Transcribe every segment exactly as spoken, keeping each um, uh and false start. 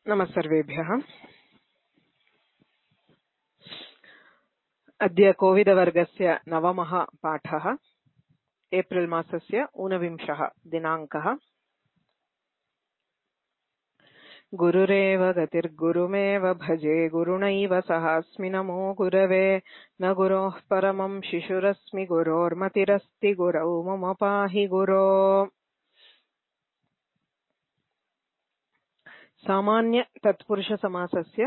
नमः सर्वेभ्यः। अद्य कोविदवर्गस्य नवमः पाठः, एप्रिल् मासस्य ऊनविंशः दिनाङ्कः। गुरुरेव गतिर्गुरुमेव भजे, गुरुणैव सहास्मि नमो गुरवे। न गुरोः परमं शिशुरस्मि, गुरोर्मतिरस्ति गुरौ मम पाहि गुरो। सामान्य तत्पुरुष समासस्य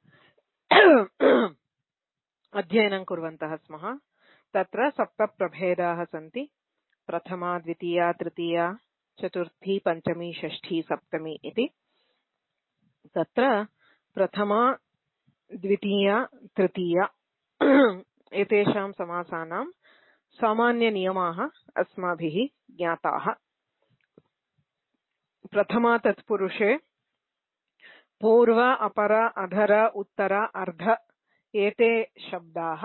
अध्ययनं कुर्वन्तः स्मः। तत्र सप्त प्रभेदाः सन्ति। प्रथमा, द्वितीया, तृतीया, चतुर्थी, पञ्चमी, षष्ठी, सप्तमी इति। तत्र प्रथमा, द्वितीया, तृतीया एतेषां समासानां सामान्यनियमाः अस्माभिः ज्ञाताः। प्रथमा तत्पुरुषे पूर्व, अपर, अधर, उत्तर, अर्ध एते शब्दाः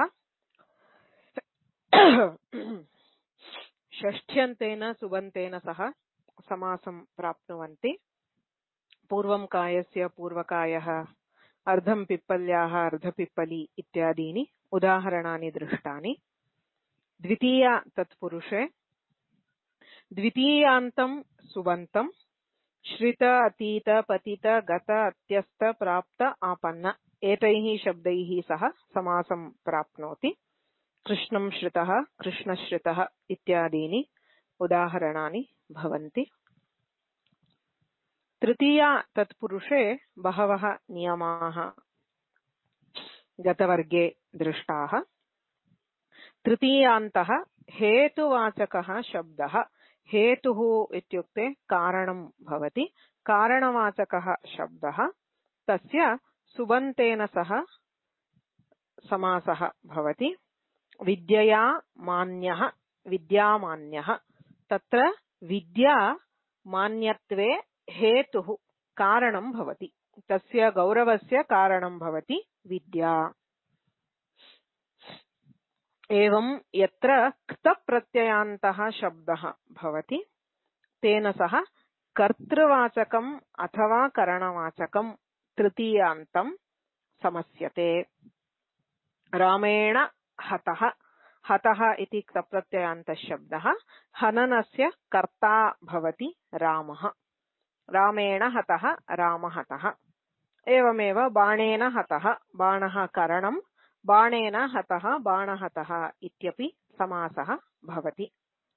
षष्ठ्यन्तेन सुबन्तेन सह समासं प्राप्नुवन्ति। पूर्वं कायस्य पूर्वकायः, अर्धं पिप्पल्याः अर्धपिप्पली इत्यादीनि उदाहरणानि दृष्टानि। द्वितीया तत्पुरुषे द्वितीयान्तं सुबन्तं श्रित, अतीत, पतित, गत, अत्यस्त, प्राप्त, आपन्न एतैः शब्दैः सह समासं प्राप्नोति। कृष्णं श्रितः, कृष्णश्रितः इत्यादीनि उदाहरणानि भवन्ति। तृतीया तत्पुरुषे बहवः नियमाः गतवर्गे दृष्टाः। तृतीयान्तः हेतुवाचकः शब्दः। हेतुः इत्युक्ते कारणं भवति। कारणवाचकः शब्दः, तस्य सुबन्तेन सह समासः भवति। विद्यया मान्यः, विद्यामान्यः। तत्र विद्या मान्यत्वे हेतुः कारणं भवति, तस्य गौरवस्य कारणं भवति विद्या। एवं यत्र क्तप्रत्ययान्तः शब्दः भवति तेन सह कर्तृवाचकम् अथवा करणवाचकं तृतीयान्तं समस्यते। रामेण हतः, हतः इति क्तप्रत्ययान्तः शब्दः, हननस्य कर्ता भवति रामः। रामेण हतः, रामहतः। एवमेव बाणेन हतः, बाणः करणं, बाणेन हतः, बाणहतः इत्यपि समासः भवति।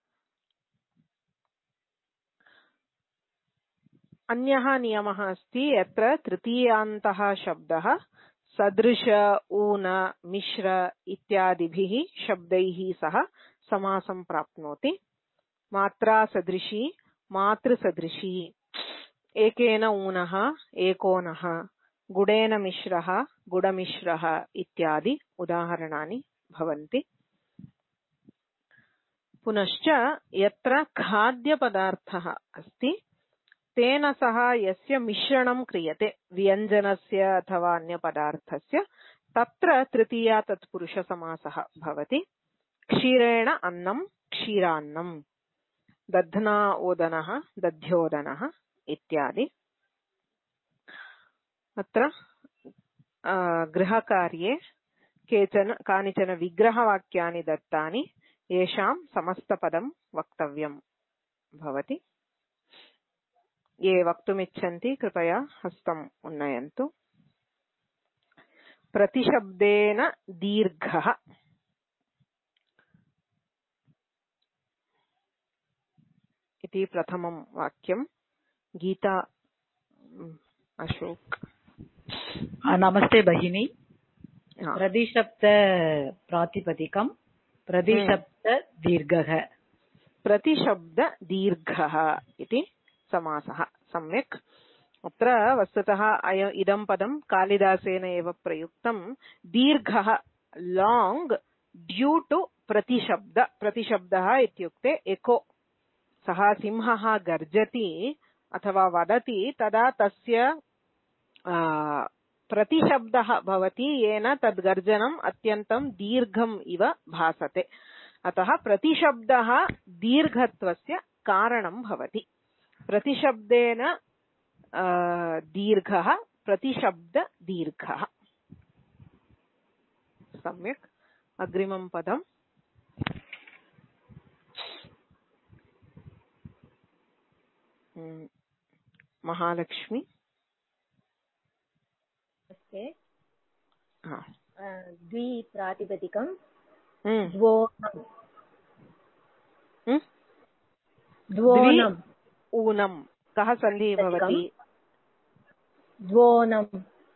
अन्यः नियमः अस्ति, यत्र तृतीयान्तः शब्दः सदृश, ऊन, मिश्र इत्यादिभिः शब्दैः सह समासं प्राप्नोति। मात्रा सदृशी, मातृसदृशी, एकेन ऊनः, एकोनः, गुडेन मिश्रः, गुडमिश्रः इत्यादि उदाहरणानि भवन्ति। पुनश्च यत्र खाद्यपदार्थः अस्ति तेन सह यस्य मिश्रणं क्रियते, व्यञ्जनस्य अथवा अन्यपदार्थस्य, तत्र तृतीया तत्पुरुषसमासः भवति। क्षीरेण अन्नं, क्षीरान्नं, दध्ना ओदनः, दध्योदनः इत्यादि। अत्र गृहकार्ये केचन कानिचन विग्रहवाक्यानि दत्तानि, येषां समस्तपदं वक्तव्यं भवति। ये वक्तुमिच्छन्ति कृपया हस्तम् उन्नयन्तु। प्रतिशब्देन दीर्घः इति प्रथमं वाक्यं। गीता, अशोक। नमस्ते भगिनी। प्रतिशब्द प्रातिपदिकं प्रतिशब्द दीर्घः। प्रतिशब्द दीर्घः इति समासः। सम्यक्। अत्र वस्तुतः इदं पदं कालिदासेन एव प्रयुक्तं। दीर्घः, लाङ्ग्, ड्यू टु प्रतिशब्द। प्रतिशब्दः इत्युक्ते एको। सः सिंहः गर्जति अथवा वदति, तदा तस्य प्रतिशब्दः भवति, येन तद् गर्जनम् अत्यन्तं दीर्घम् इव भासते। अतः प्रतिशब्दः दीर्घत्वस्य कारणं भवति। प्रतिशब्देन दीर्घः प्रतिशब्ददीर्घः। सम्यक्। अग्रिमं पदम् महालक्ष्मी। द्वि प्रातिपदिकं द्वोनम्। द्वोनम् ऊनम् कः सन्धिः भवति? द्वोनम्।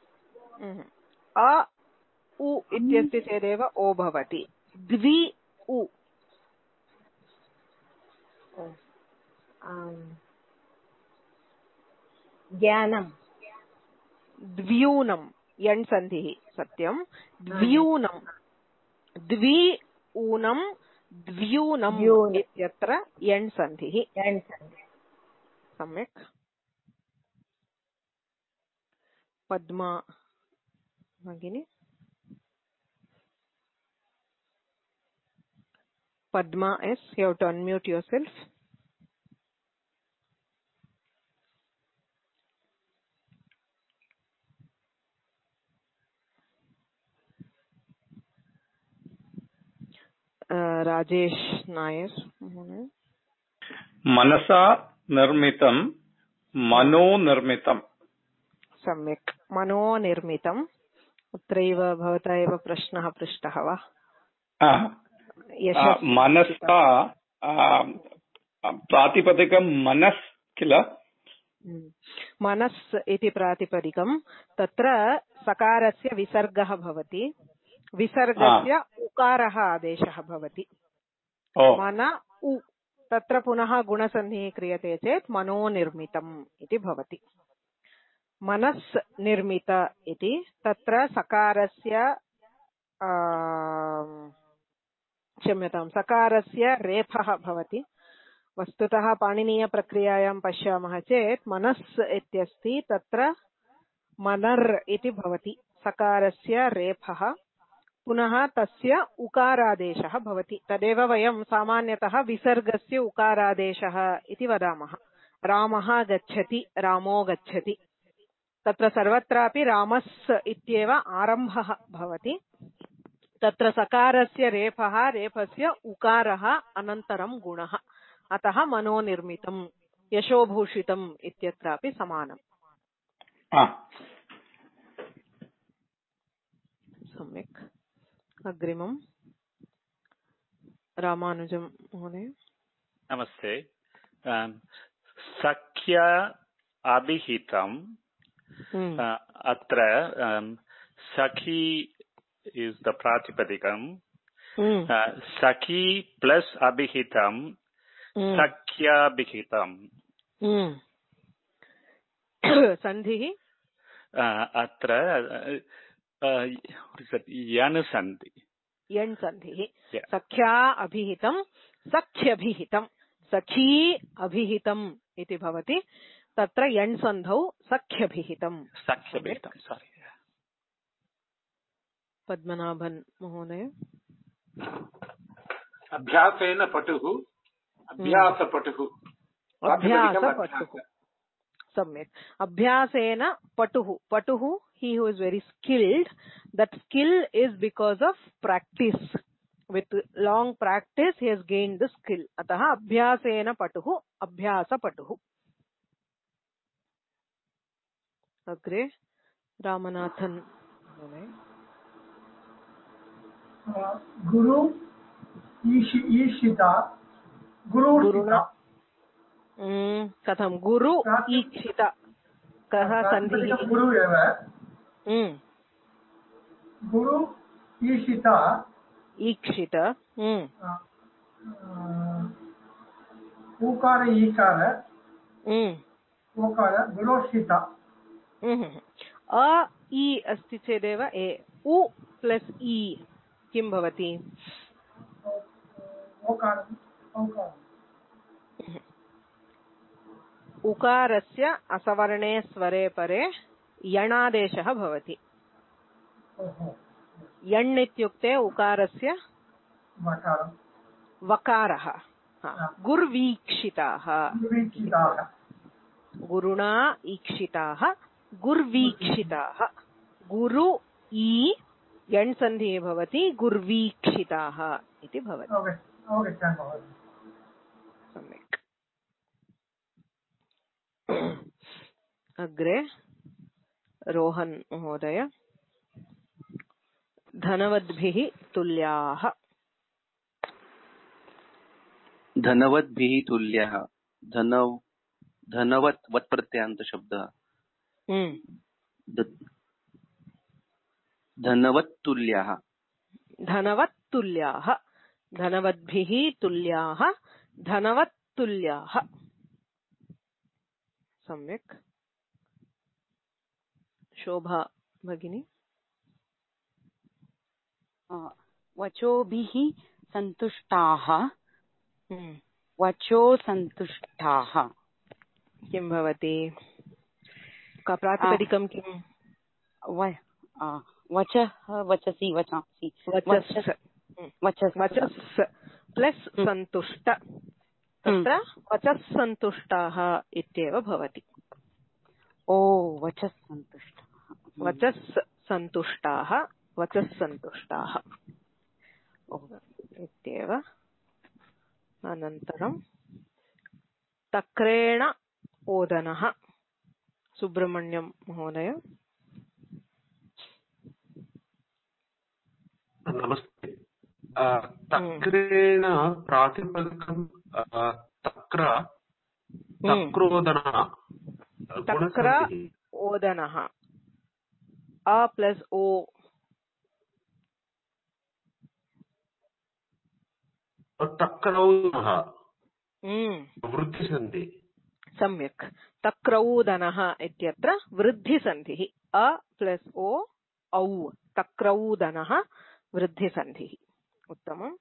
अ उ इत्यस्य चेदेव ओ भवति। द्वि उ ज्ञानम्। द्व्यूनम् यण् सन्धिः सत्यम्। द्व्यूनम् द्वि ऊनम् द्व्यूनम् इत्यत्र यण् सन्धिः। सम्यक्। पद्मा भगिनी। Padma S, you have to unmute yourself. Uh, Rajesh Nair. मनसा निर्मितं मनो निर्मितं। सम्यक्। मनो निर्मितं। अत्रैव भवता एव प्रश्नः पृष्टः वा? मनसा प्रातिपदिकं मनस् किल? मनस् इति प्रातिपदिकं। तत्र सकारस्य विसर्गः भवति। विसर्गस्य उकारः आदेशः भवति। मन उ तत्र पुनः गुणसन्धिः क्रियते चेत् मनो निर्मितम् इति भवति। मनस् निर्मित इति तत्र सकारस्य क्षम्यतां सकारस्य रेफः भवति। वस्तुतः पाणिनीयप्रक्रियायां पश्यामः चेत् मनस् इत्यस्ति तत्र मनर् इति भवति। सकारस्य रेफः पुनः तस्य उकारादेशः भवति। तदेव वयं सामान्यतः विसर्गस्य उकारादेशः इति वदामः। रामः गच्छति, रामो गच्छति। तत्र सर्वत्रापि रामस् इत्येव आरम्भः भवति। तत्र सकारस्य रेफः रेफस्य उकारः अनन्तरं गुणः। अतः मनोनिर्मितं यशोभूषितम् इत्यत्रापि समानम्। सम्यक्। अग्रिमं रामानुजं महोदय। नमस्ते। सख्य अभिहितं अत्र सखी is the pratipadikam. Saki plus abhihitam sakhya abhihitam. Sandhi atra yan sandhi. Yan sandhi. Sakhya abhihitam sakhya abhihitam. Sakhi abhihitam iti bhavati. Tatra yan sandhau sakhya abhihitam. Sakhya abhihitam. Sorry. Padmanabhan महोदय। अभ्यासेन पटुः अभ्यासपटुः। अभ्यासपटुः। सम्यक्। अभ्यासेन पटुः। पटुः he who is very skilled. That skill is because of practice. With long practice he has gained the skill. अतः अभ्यासेन पटुः अभ्यासपटुः। अग्रे रामनाथन महोदय। गुरु ईशिता गुरुरुणा कथं गुरु ईक्षिता कः सन्धिः? गुरु एव। गुरु ईशिता ईक्षित ऊकार ईकार ऊकार गुरोषिता। अ इ अस्ति चेदेव ए उ प्लस् इ किं भवति? उकारस्य असवर्णे स्वरे परे यणादेशः भवति। यण् इत्युक्ते उकारस्य वकारः। गुर्वीक्षिताः गुरुणा ईक्षिताः गुर्वीक्षिताः गुरु ई यण् सन्धिः भवति गुर्वीक्षिताः इति भवति। सम्यक्। अग्रे रोहन् महोदय धनवद्भिः तुल्याः। धनवद्भिः तुल्यः धनव धनवत् वत् प्रत्यान्त शब्दः धनवत्तुल्याः धनवत्तुल्याः धनवद्भिः तुल्याः धनवत्तुल्याः। सम्यक्। शोभा भगिनी वचोभिः सन्तुष्टाः वचो सन्तुष्टाः किं भवति? का प्रातिपदिकं किं? वचः वचसि वचांसि वचस् वचस् वचस् प्लस् सन्तुष्ट तत्र वचस् सन्तुष्टाः इत्येव भवति। ओ वचस् सन्तुष्टाः वचस् सन्तुष्टाः वचस् सन्तुष्टाः इत्येव। अनन्तरं तक्रेण ओदनः। सुब्रह्मण्यं महोदय। नमस्ते। तक्रेण प्रातिपदिकं तक्र तक्रोदनः तक्र ओदनः अ प्लस ओ तक्रौदनः वृद्धिसन्धि। सम्यक्। तक्रौदनः इत्यत्र वृद्धिसन्धिः अ प्लस ओ औ तक्रौदनः वृद्धिसन्धिः। उत्तमम्।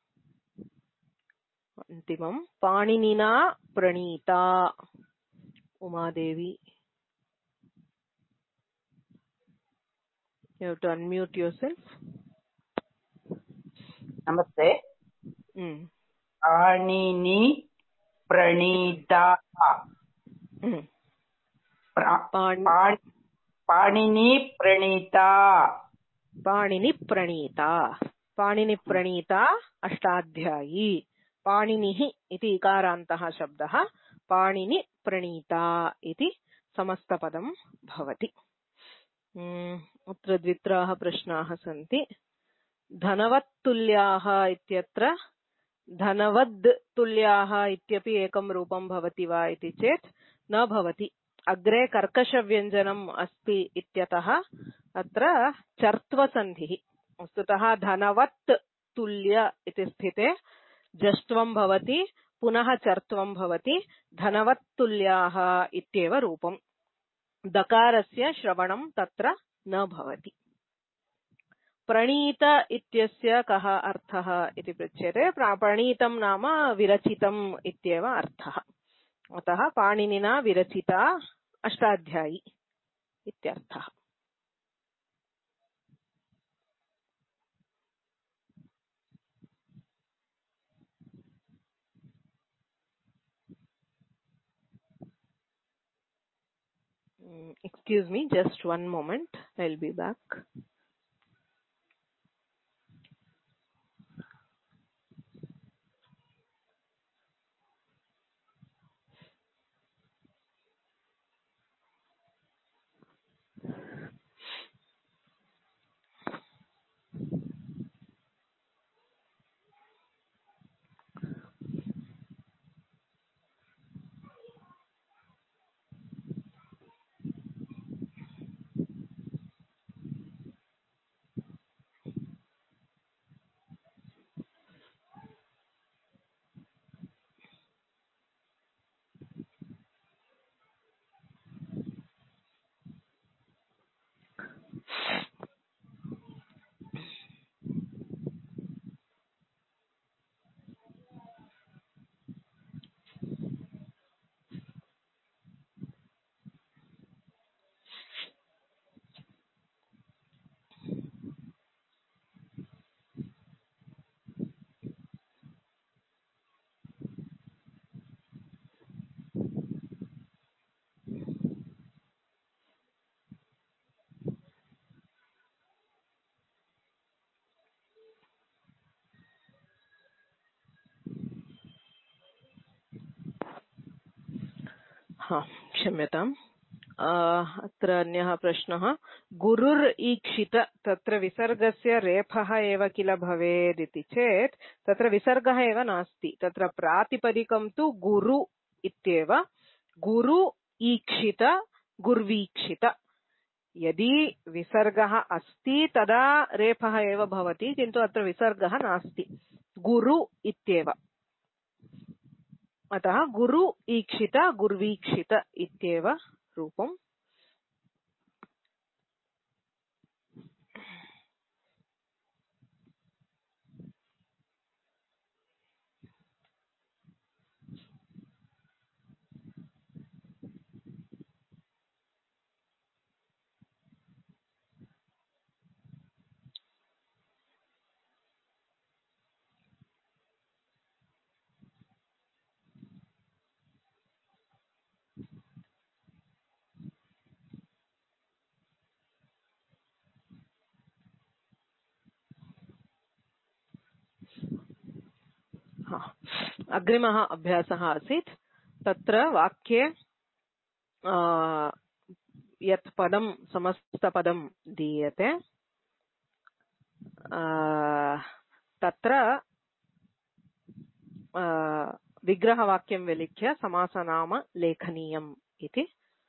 अन्तिमं पाणिनिना प्रणीता। Umadevi, you have to unmute yourself. नमस्ते। पाणिनि प्रणीता पाणिनि प्रणीता पाणिनि प्रणीता पाणिनि प्रणीता अष्टाध्यायी। पाणिनिः इति इकारान्तः शब्दः पाणिनि प्रणीता इति समस्तपदं भवति। अत्र द्वित्राः प्रश्नाः सन्ति। धनवत्तुल्याः इत्यत्र धनवद् तुल्याः इत्यपि एकं रूपं भवति वा इति चेत् न भवति। अग्रे कर्कषव्यञ्जनम् अस्ति इत्यतः अत्र चर्त्वसन्धिः। वस्तुतः धनवत् तुल्य इति स्थिते जष्ट्वं भवति पुनः चर्त्वं भवति धनवत्तुल्याः इत्येव रूपम्। दकारस्य श्रवणं तत्र न भवति। प्रणीत इत्यस्य कः अर्थः इति पृच्छ्यते। प्रणीतं नाम विरचितम् इत्येव अर्थः। अतः पाणिनिना विरचिता अष्टाध्यायी इत्यर्थः। Excuse me, just one moment. I'll be back. हा क्षम्यताम्। अत्र अन्यः प्रश्नः, गुरुर् ईक्षित तत्र विसर्गस्य रेफः एव किल भवेत् इति चेत् तत्र विसर्गः एव नास्ति, तत्र प्रातिपदिकं तु गुरु इत्येव। गुरु ईक्षित गुर्वीक्षित, यदि विसर्गः अस्ति तदा रेफः एव भवति, किन्तु अत्र विसर्गः नास्ति, गुरु इत्येव। अतः गुरु ईक्षित गुर्वीक्षित इत्येव रूपम्। अग्रिमः अभ्यासः आसीत्, तत्र वाक्ये यत् पदं समस्तपदं दीयते तत्र विग्रहवाक्यं विलिख्य समासनाम लेखनीयम् इति।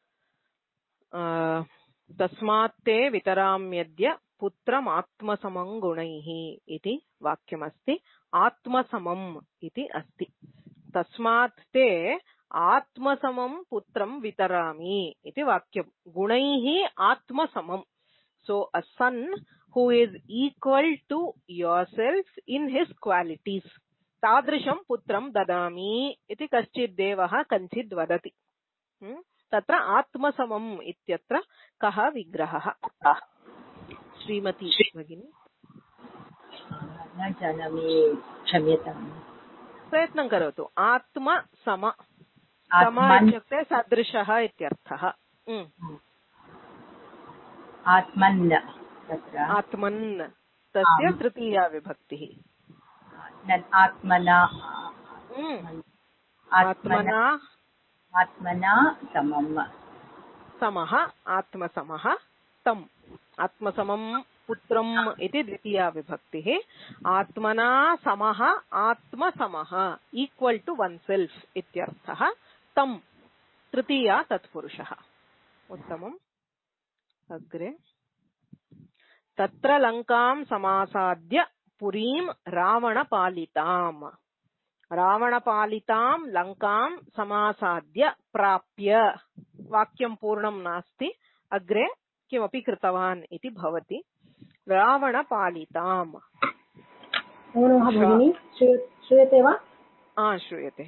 तस्मात् ते वितराम्यद्य पुत्रम् आत्मसमं गुणैः इति वाक्यमस्ति। आत्मसमम् इति अस्ति। तस्मात् ते आत्मसमं पुत्रं वितरामि इति वाक्यं। गुणैः आत्मसमं, so a son who is equal to yourself in his qualities, तादृशं पुत्रं ददामि इति कश्चित् देवः कञ्चित् वदति। तत्र आत्मसमम् इत्यत्र कः विग्रहः? श्रीमती भगिनी। न जानामि, क्षम्यताम्। प्रयत्नं करोतु। आत्मसम, सम इत्युक्ते सदृशः इत्यर्थः। आत्मन्, तत्र आत्मन् तस्य तृतीया विभक्तिः। आत्मना आत्मना आत्मना समम्, समः आत्मसमः तम्। आत्मसमं पुत्रम् इति द्वितीया विभक्तिः। आत्मना समः आत्मसमः ईक्वल टू वन सेल्फ इत्यर्थः। तम् तृतीया तत्पुरुषः। उत्तमम्। अग्रे, तत्र लङ्कां समासाद्य पुरीं रावणपालिताम्। रावणपालितां लङ्कां समासाद्य प्राप्य, वाक्यं पूर्णं नास्ति, अग्रे किमपि कृतवान् इति भवति। रावणपालिताम्। भगिनी श्रूयते वा? हा, श्रूयते।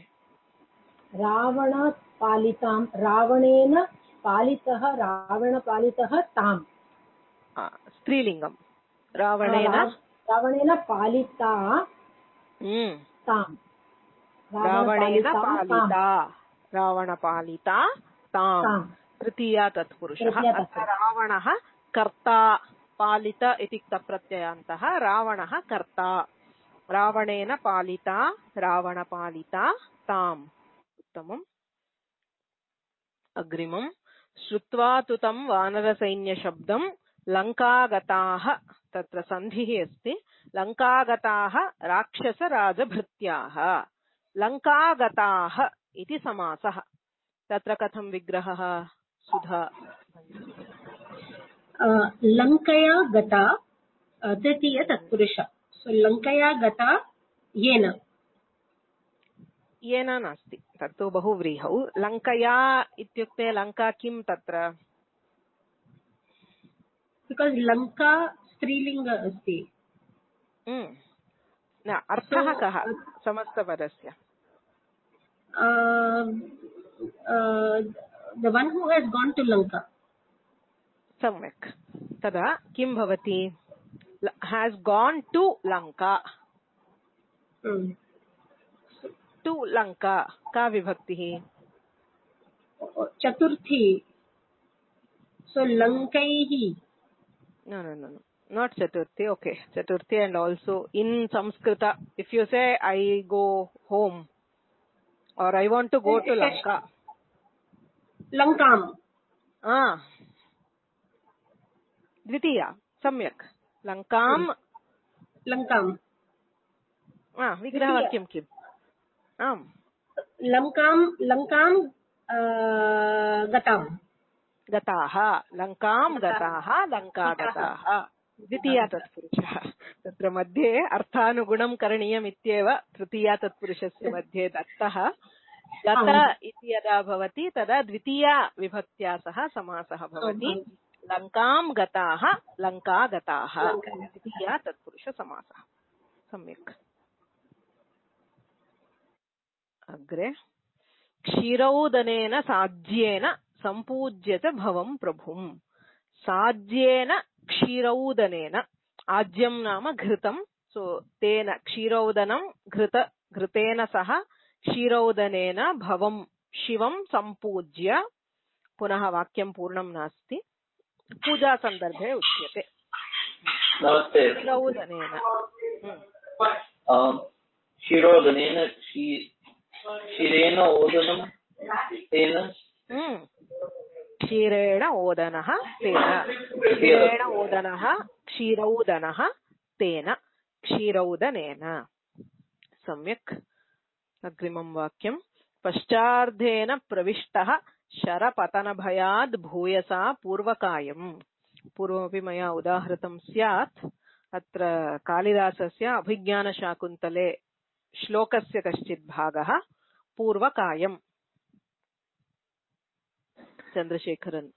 रावणपालितां, रावणेन पालितः, रावणपालितः ताम्। स्त्रीलिङ्गं। रावणेन रावणेन पालिता ताम्। रावणेन पालिता, रावणपालिता ताम्। तृतीया तत्पुरुषः। अत्र रावणः कर्ता, पालित इति प्रत्ययान्तः रावणः कर्ता। रावणेन पालिता रावणपालिता ताम्। उत्तमम्। अग्रिमम्, श्रुत्वा तु तं वानरसैन्यशब्दं लङ्कागताः, तत्र सन्धिः अस्ति। लङ्कागताः राक्षसराजभृत्याः। लङ्कागताः इति समासः। तत्र कथं विग्रहः? सुधा। लङ्कया गता तृतीय तत्पुरुष। लङ्कया गता येन। येन नास्ति, तत्तु बहुव्रीहौ। लङ्कया इत्युक्ते लङ्का किं तत्र? बिकास् लङ्का स्त्रीलिङ्ग अस्ति। न, अर्थः कः समस्तपदस्य? the one who has gone to Lanka. सम्यक्। तदा किं भवति? has gone to Lanka. to Lanka का विभक्तिः? चतुर्थी। so Lankaihi. no no no no not chaturthi. Okay, chaturthi. And also in Sanskrita, if you say I go home or I want to go to Lanka, लङ्काम् द्वितीया सम्यक् लङ्कां लङ्काम् विग्रहवाक्यं किम् आम् लङ्कां लङ्कां गताम् गताः लङ्कां गताः लङ्का गताः द्वितीया तत्पुरुषः तत्र मध्ये अर्थानुगुणं करणीयम् इत्येव तृतीया तत्पुरुषस्य मध्ये दत्तः गत इति यदा भवति तदा द्वितीया विभक्त्या सह समासः भवति लङ्कां गताः लङ्का गताः द्वितीया तत्पुरुषसमासः सम्यक् अग्रे क्षीरौदनेन साज्येन सम्पूज्य च भवं प्रभुम् साज्येन क्षीरौदनेन आज्यं नाम घृतं सो तेन क्षीरौदनं घृत घृतेन सह क्षीरौदनेन भवं शिवं सम्पूज्य पुनः वाक्यं पूर्णं नास्ति पूजा संदर्भे उच्यते क्षीरौदनेन क्षीरोदनेन क्षीरेण ओदनं तेन क्षीरेण ओदनः तेन क्षीरेण ओदनः क्षीरौदनः तेन क्षीरौदनेन सम्यक् अग्रिमं वाक्यं पश्चार्धेन प्रविष्टः शरपतनभयाद् भूयसा पूर्वकायम् पूर्वमपि मया उदाहृतं स्यात् अत्र कालिदासस्य अभिज्ञानशाकुन्तले श्लोकस्य कश्चित् भागः पूर्वकायम् चन्द्रशेखरन्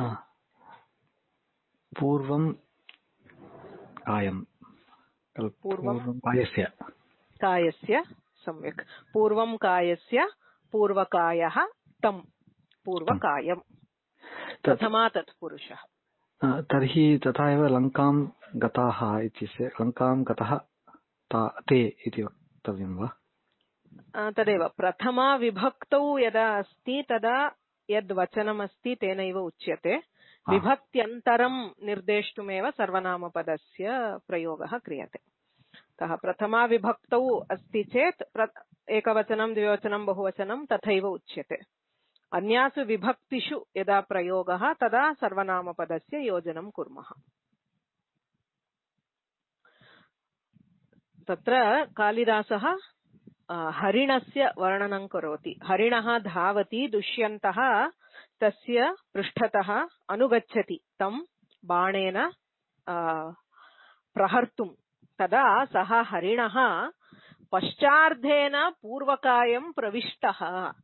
पूर्वं कायं पूर्वं कायस्य कायस्य सम्यक् पूर्वं कायस्य पूर्वकायः तं पूर्वकायं प्रथमा तत्पुरुषः तर्हि तथा एव लङ्कां गताः इत्यस्य लङ्कां गतः ते इति वक्तव्यं वा तदेव प्रथमा विभक्तौ यदा अस्ति तदा यद् वचनमस्ति तेनैव उच्यते विभक्त्यन्तरं निर्देष्टुमेव सर्वनामपदस्य प्रयोगः क्रियते अतः प्रथमा विभक्तौ अस्ति चेत् एकवचनं द्विवचनं बहुवचनं तथैव उच्यते अन्यासु विभक्तिषु यदा प्रयोगः तदा सर्वनामपदस्य योजनं कुर्मः तत्र कालिदासः हरिणस्य वर्णनं करोति हरिणः धावति दुष्यन्तः तस्य पृष्ठतः अनुगच्छति तं बाणेन प्रहर्तुं तदा सः हरिणः पश्चार्धेन पूर्वकायं प्रविष्टः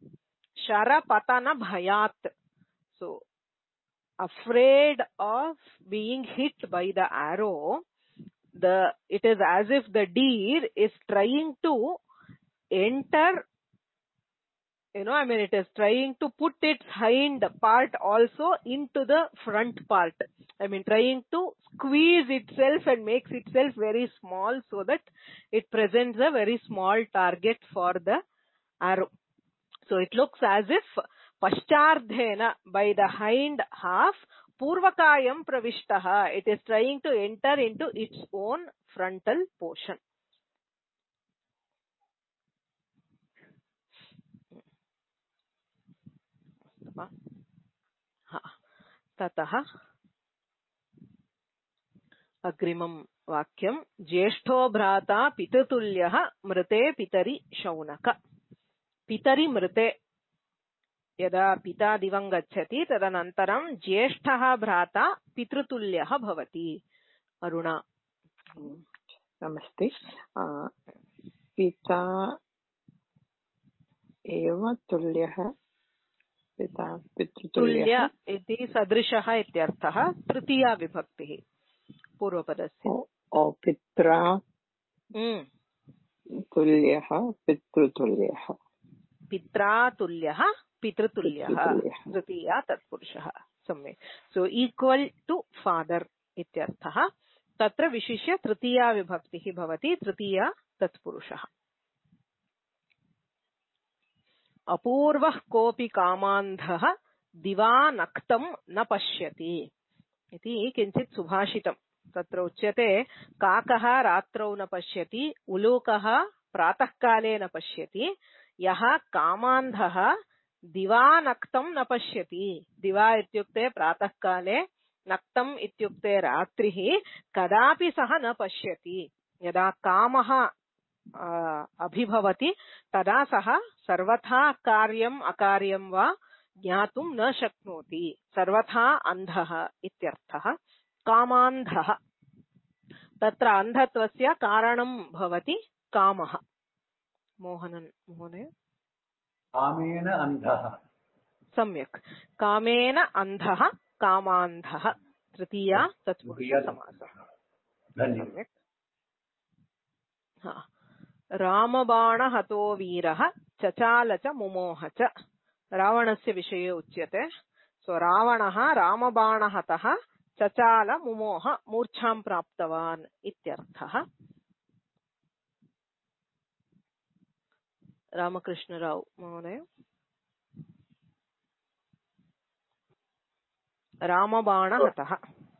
शरपतनभयात् so afraid of being hit by the arrow the it is as if the deer is trying to enter you know I mean it is trying to put its hind part also into the front part I mean trying to squeeze itself and makes itself very small so that it presents a very small target for the arrow so it looks as if paschardhena by the hind half purvakayam pravishtaha it is trying to enter into its own frontal portion ततः अग्रिमं वाक्यं ज्येष्ठो भ्राता पितृतुल्यः मृते पितरि शौनक पितरि मृते यदा पिता दिवं गच्छति तदनन्तरं ज्येष्ठः भ्राता पितृतुल्यः भवति अरुणा नमस्ते पिता एव तुल्यः पिता तुल्य इति सदृशः इत्यर्थः तृतीया विभक्तिः पूर्वपदस्य ओ पित्रा तुल्यः पितृतुल्यः पित्रा तुल्यः पितृतुल्यः तृतीया तत्पुरुषः सम्यक् सो इक्वल टू फादर इत्यर्थः तत्र विशिष्य तृतीया विभक्तिः भवति तृतीया तत्पुरुषः अपूर्वः कोऽपि कामान्धः दिवा नक्तं न पश्यति इति किञ्चित् सुभाषितं तत्र उच्यते काकः रात्रौ न पश्यति उलूकः प्रातःकाले न पश्यति यः कामान्धः दिवा नक्तं न पश्यति। दिवा इत्युक्ते प्रातःकाले, नक्तम् इत्युक्ते रात्रिः, कदापि सः न पश्यति। यदा कामः अभिभवति तदा सः सर्वथा कार्यम् अकार्यं वा ज्ञातुं न शक्नोति। सर्वथा अन्धः इत्यर्थः। कामान्धः, तत्र अन्धत्वस्य कारणं भवति कामः। मोहनन् महोदय। कामेन अन्धः। सम्यक्। कामेन अन्धः, कामान्धः, तृतीया तत्पुरुषसमासः। सम्यक्। रामबाणहतो वीरः चचाल च मुमोह च। रावणस्य विषये उच्यते। सो रावणः रामबाणहतः चचाल मुमोह, मूर्छां प्राप्तवान् इत्यर्थः। रामकृष्णराव महोदय। रामबाणहतः।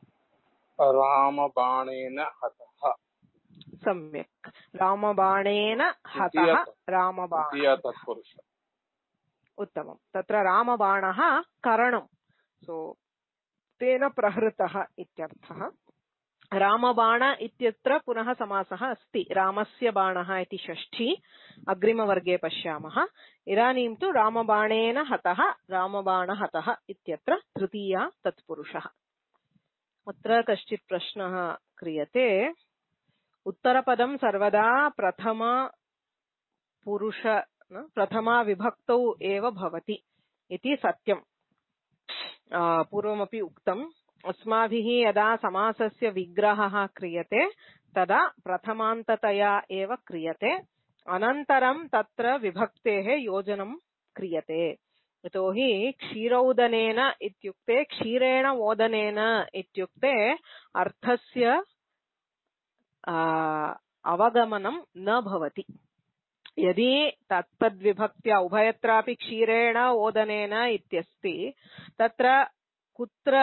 रामबाणेन हतः। सम्यक्। रामबाणेन हतः, रामबाण तत्पुरुष। उत्तमं। तत्र रामबाणः करणं, सो तेन प्रहृतः इत्यर्थः। रामबाण इत्यत्र पुनः समासः अस्ति। रामस्य बाणः इति षष्ठी, अग्रिमवर्गे पश्यामः। इदानीं तु रामबाणेन हतः, रामबाणहतः इत्यत्र तृतीया तत्पुरुषः। अत्र कश्चित् प्रश्नः क्रियते। उत्तरपदं सर्वदा प्रथम पुरुष प्रथमा विभक्तौ एव भवति इति सत्यं। पूर्वमपि उक्तम्। अस्माभिः यदा समासस्य विग्रहः क्रियते तदा प्रथमान्ततया एव क्रियते, अनन्तरं तत्र विभक्तेः योजनं क्रियते। यतोहि क्षीरौदनेन इत्युक्ते क्षीरेण ओदनेन इत्युक्ते अर्थस्य अवगमनं न भवति। यदि तत्तद्विभक्त्या उभयत्रापि क्षीरेण ओदनेन इत्यस्ति, तत्र कुत्र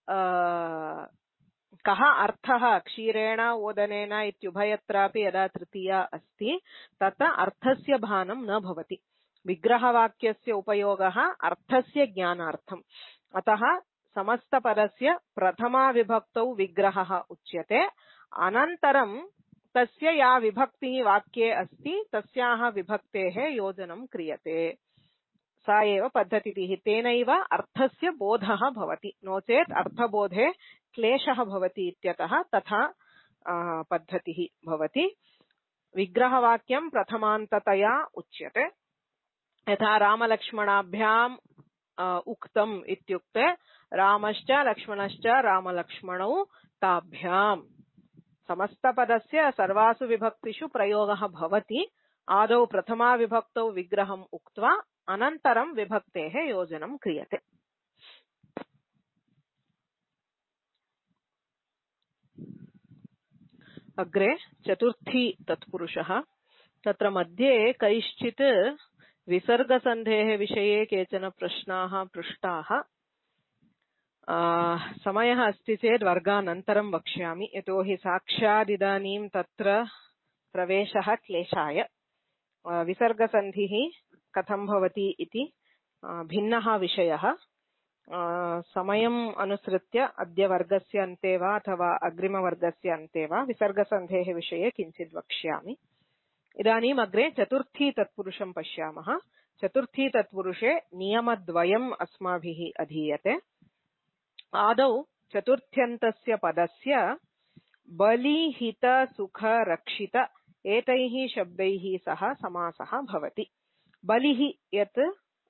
कः अर्थः क्षीरेण ओदनेन इत्युभयत्रापि यदा तृतीया अस्ति तत्र अर्थस्य भानं न भवति। विग्रहवाक्यस्य उपयोगः अर्थस्य ज्ञानार्थम्। अतः समस्तपदस्य प्रथमा विभक्तौ विग्रहः उच्यते, अनन्तरं तस्य या विभक्तिः वाक्ये अस्ति तस्याः विभक्तेः योजनं क्रियते। सा एव पद्धतिः। तेनैव अर्थस्य बोधः भवति, नो चेत् अर्थबोधे क्लेशः भवति इत्यतः तथा पद्धतिः भवति। विग्रहवाक्यं प्रथमान्ततया उच्यते। यथा रामलक्ष्मणाभ्याम् उक्तम् इत्युक्ते रामश्च लक्ष्मणश्च रामलक्ष्मणौ ताभ्याम्। समस्तपदस्य सर्वासु विभक्तिषु प्रयोगः भवति। आदौ प्रथमा विभक्तौ विग्रहम् उक्त्वा अनन्तरं विभक्तेः योजनं क्रियते। अग्रे चतुर्थी तत्पुरुषः। तत्र मध्ये कैश्चित् विसर्गसन्धेः विषये केचन प्रश्नाः पृष्टाः। समयः अस्ति चेत् वर्गानन्तरं वक्ष्यामि, यतोहि साक्षात् इदानीं तत्र प्रवेशः क्लेशाय। विसर्गसन्धिः कथं भवति इति भिन्नः विषयः। समयम् अनुसृत्य अद्य वर्गस्य अन्ते वा अथवा अग्रिमवर्गस्य अन्ते वा विसर्गसन्धेः विषये किञ्चित् वक्ष्यामि। इदानीम् अग्रे चतुर्थी तत्पुरुषं पश्यामः। चतुर्थी तत्पुरुषे नियमद्वयम् अस्माभिः अधीयते। आदौ चतुर्थ्यन्तस्य पदस्य बलि हित सुख रक्षित एतैः शब्दैः सह समासः भवति। बलिः यत्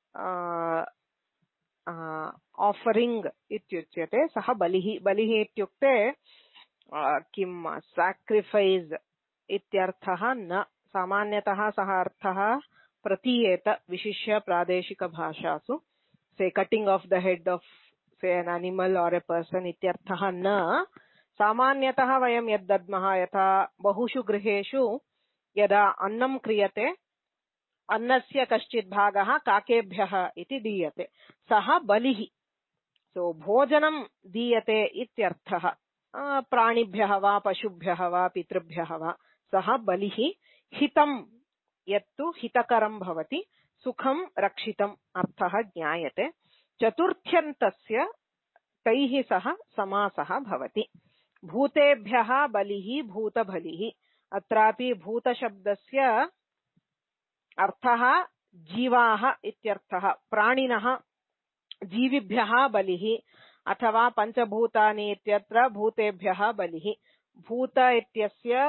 ऑफरिंग इत्युच्यते सः बलिः। बलिः इत्युक्ते किं सैक्रिफाइस इत्यर्थः न। सामान्यतः सः अर्थः प्रतीयेत विशिष्य प्रादेशिकभाषासु। Say cutting off the head of say an animal और ए पर्सन इत्यर्थः न। सामान्यतः वयं यद् दद्मः, यथा बहुषु गृहेषु यदा अन्नं क्रियते अन्नस्य कश्चित् भागः काकेभ्यः इति दीयते, सः बलिः। सो भोजनं दीयते इत्यर्थः, प्राणिभ्यः वा पशुभ्यः वा पितृभ्यः वा, सः बलिः। हितं यत्तु हितकरं भवति, सुखं रक्षितम् अर्थः ज्ञायते। चतुर्थ्यन्तस्य तैः सह समासः भवति। भूतेभ्यः बलिः भूतबलिः। अत्रापि भूतशब्दस्य अर्थः जीवाः इत्यर्थः। प्राणिनः जीविभ्यः बलिः अथवा पञ्चभूतानि इत्यत्र भूतेभ्यः बलिः। भूत इत्यस्य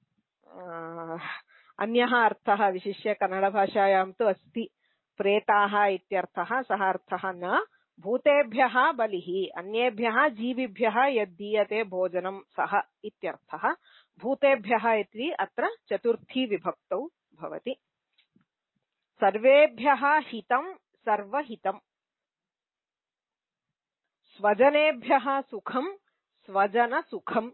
अन्यः अर्थः विशिष्य कन्नडभाषायां तु अस्ति, प्रेताः इत्यर्थः। सः अर्थः न। भूतेभ्यः बलिः अन्येभ्यः जीविभ्यः यद्दीयते भोजनं सः इत्यर्थः। भूतेभ्यः इति अत्र चतुर्थी विभक्तौ भवति। सर्वेभ्यः हितं सर्वहितं। स्वजनेभ्यः सुखं स्वजनसुखम्।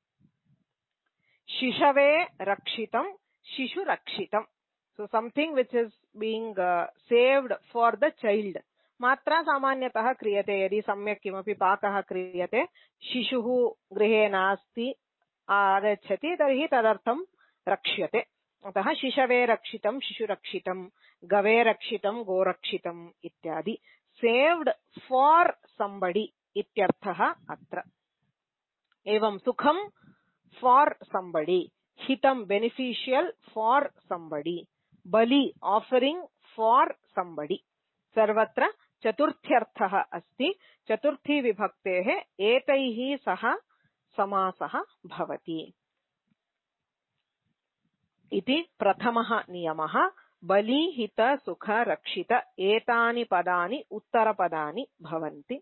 शिशवे रक्षितं शिशुरक्षितं। So something which is being uh, saved for the child. मात्रा सामान्यतः क्रियते। यदि सम्यक् किमपि पाकः क्रियते, शिशुः गृहे नास्ति आगच्छति तर्हि तदर्थं रक्ष्यते। अतः शिशवे रक्षितं शिशुरक्षितं, गवे रक्षितं गोरक्षितम् इत्यादि। सेव्ड फॉर somebody इत्यर्थः अत्र। एवं सुखं फॉर somebody, हितं बेनिफिशियल फॉर somebody, बलि ऑफरिंग फॉर somebody। सर्वत्र चतुर्थ्यर्थः अस्ति। चतुर्थी विभक्तेः एतैः सह समासः भवति इति प्रथमः नियमः। बलि हित सुख रक्षित एतानि पदानि उत्तरपदानि भवन्ति।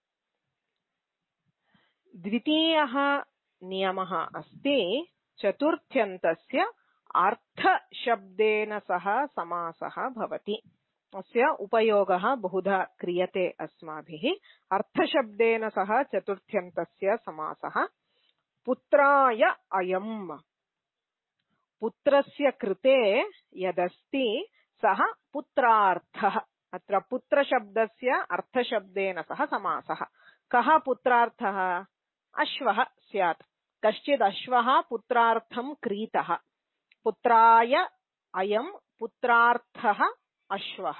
द्वितीयः नियमः अस्ति चतुर्थ्यन्तस्य अर्थशब्देन सह समासः भवति। अस्य उपयोगः बहुधा क्रियते अस्माभिः। अर्थशब्देन सह चतुर्थ्यन्तस्य समासः। पुत्राय अयम्। पुत्रस्य कृते यदस्ति सः पुत्रार्थः। अत्र पुत्रशब्दस्य अर्थशब्देन सह समासः। कः पुत्रार्थः? अश्वः स्यात्। कश्चित् अश्वः पुत्रार्थं क्रीतः। पुत्राय अयम् पुत्रार्थः अश्वः।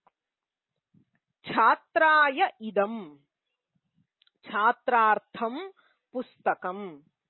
छात्राय इदम्। छात्रार्थं पुस्तकम्।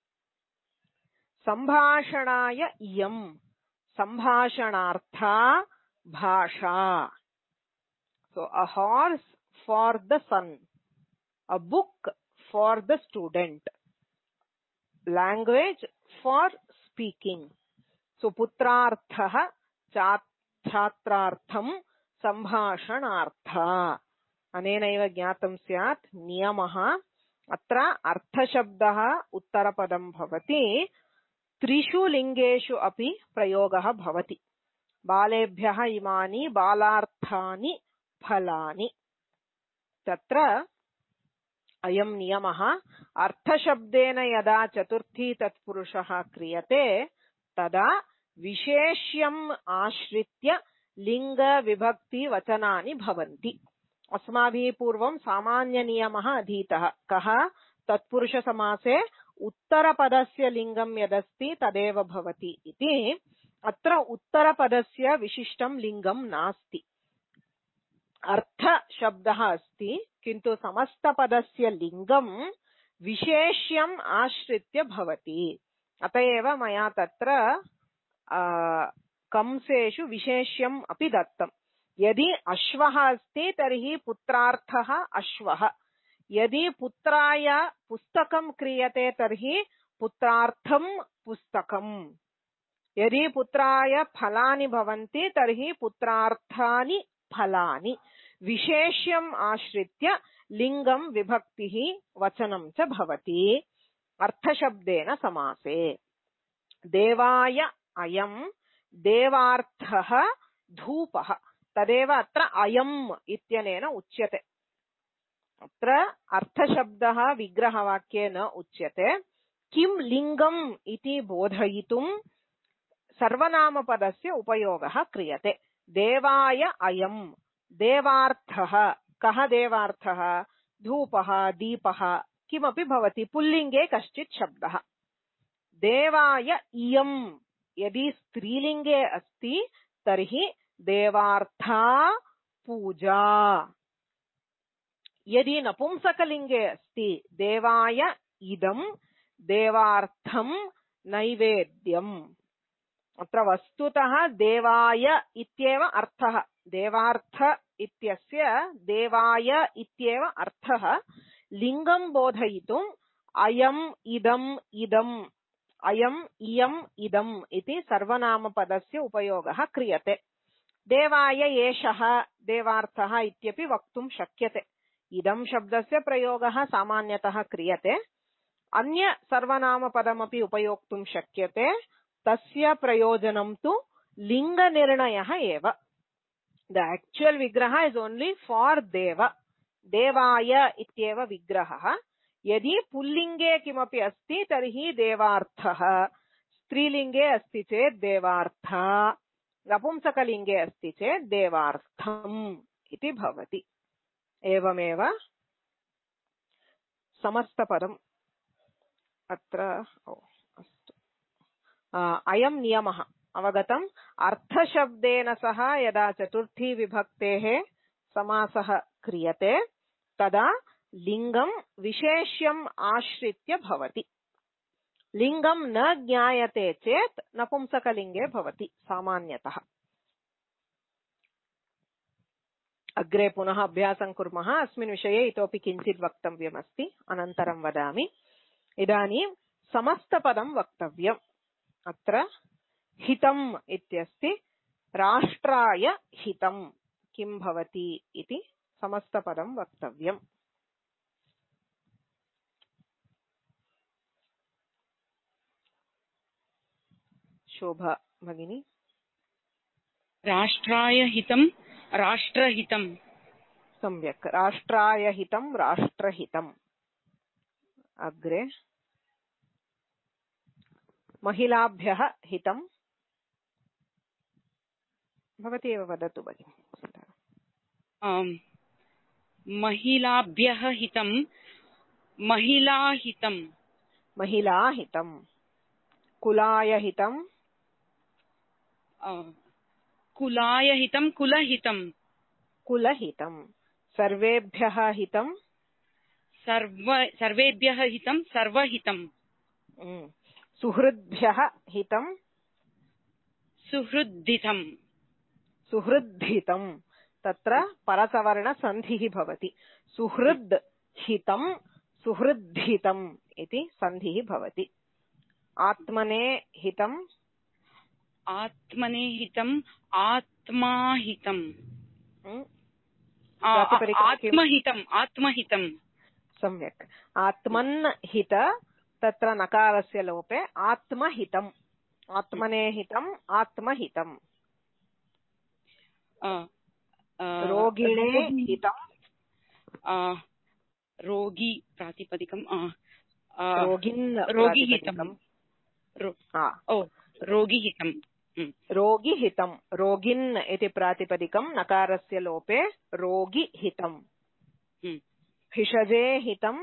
संभाषणाय इयम्। संभाषणार्था भाषा। So a horse for the son, a book for the student, language for speaking. So putrarthah छात्रार्थं संभाषणार्था। अनेनैव ज्ञातं स्यात् नियमः। अत्र अर्थशब्दः उत्तरपदं भवति। त्रिषु लिङ्गेषु अपि प्रयोगः भवति। बालेभ्यः इमानि बालार्थानि फलानि। तत्र अयं नियमः अर्थशब्देन यदा चतुर्थी तत्पुरुषः क्रियते तदा विशेष्यम् आश्रित्य लिंग विभक्ति वचनानि भवन्ति। अस्माभिः पूर्वं सामान्य नियमः अधीतः। कः? तत्पुरुष समासे उत्तरपदस्य लिंगं यदस्ति तदेव भवति इति। अत्र उत्तरपदस्य विशिष्टं लिंगं नास्ति। अर्थ शब्दः अस्ति किन्तु समस्तपदस्य लिंगं विशेष्यम् आश्रित्य भवति। अतएव मया तत्र कंसेषु विशेष्यम् अपि दत्तम्। यदि अश्वः अस्ति तर्हि पुत्रार्थः अश्वः। यदि पुत्राय पुस्तकं क्रियते तर्हि पुत्रार्थं पुस्तकम्। यदि पुत्राय फलानि भवन्ति तर्हि पुत्रार्थानि फलानि। विशेष्यम् आश्रित्य लिंगं विभक्तिः वचनं च भवति अर्थशब्देन समासे। देवाय अयम् देवार्थः धूपः। तदेव अत्र अयम् इत्यनेन उच्यते। अत्र अर्थशब्दः विग्रहवाक्ये न उच्यते। किं लिंगम् इति बोधयितुं सर्वनामपदस्य उपयोगः क्रियते। देवाय अयम् देवार्थः। कः देवार्थः? धूपः दीपः किमपि भवति। पुल्लिङ्गे कश्चित् शब्दः। देवाय इयम् यदि स्त्रीलिङ्गे अस्ति तर्हि देवार्था पूजा। यदि नपुंसकलिंगे अस्ति देवाय इदं देवार्थं नैवेद्यम्। अत्र वस्तुतः देवाय इत्येव अर्थः, देवार्थ इत्यस्य देवाय इत्येव अर्थः। लिंगं बोधयितुम् अयम् इदम् इदम् अयम् इयम् इदम् इति सर्वनामपदस्य उपयोगः क्रियते। देवाय एषः देवार्थः इत्यपि वक्तुं शक्यते। इदं शब्दस्य प्रयोगः सामान्यतः क्रियते। अन्य सर्वनामपदमपि उपयोक्तुं शक्यते। तस्य प्रयोजनं तु लिंगनिर्णयः एव। The actual vigraha is only for deva. देवाय इत्येव विग्रहः। यदि पुल्लिंगे किमपि अस्ति तर्हि देवार्थः, स्त्रीलिंगे अस्ति चेत् देवार्था, नपुंसकलिंगे अस्ति चेत् देवार्थम् इति भवति। एवमेव समस्तपदम् अत्र अस्तु। अयं नियमः अवगतम्। अर्थशब्देन सह यदा चतुर्थी विभक्तेः समासः क्रियते तदा लिंगं विशेष्यम् आश्रित्य भवति। लिंगं न ज्ञायते चेत् नपुंसकलिंगे भवति सामान्यतः। अग्रे पुनः अभ्यासं कुर्मः। अस्मिन् विषये इतोपि किञ्चित् वक्तव्यमस्ति, अनन्तरं वदामि। इदानीं समस्तपदं वक्तव्यम्। अत्र हितम् इत्यस्ति। राष्ट्राय हितं किं भवति इति समस्तपदं वक्तव्यम्। शोभा भगिनी। राष्ट्राय हितं राष्ट्रहितं। सम्यक्। राष्ट्राय हितं राष्ट्रहितम्। अग्रे महिलाभ्यः हितं। भवती एव वदतु भगिनि। महिलाभ्यः हितं महिलाहितं। महिलाहितं। कुलाय हितं कुलाय हितं कुलहितं। कुलहितं। सर्वेभ्यः हितं सर्व सर्वेभ्यः हितं सर्वहितं। सुहृद्भ्यः हितं सुहृद्धितं। सुहृद्धितं। तत्र परसवर्णसन्धिः भवति। सुहृद् हितं सुहृद्धितम् इति सन्धिः भवति। आत्मने हितं आत्मने हितं आत्माहितं। आत्महितं आत्महितं। सम्यक्। आत्मन् हित तत्र नकारस्य लोपे आत्महितम्। आत्मने हितं आत्महितम्। रोगिणे हितं रोगी प्रातिपदिकं रोगिन् रोगिहितं। रोगिहितं। रोगिहितं। रोगिन् इति प्रातिपदिकं नकारस्य लोपे रोगिहितं। भिषजे हितं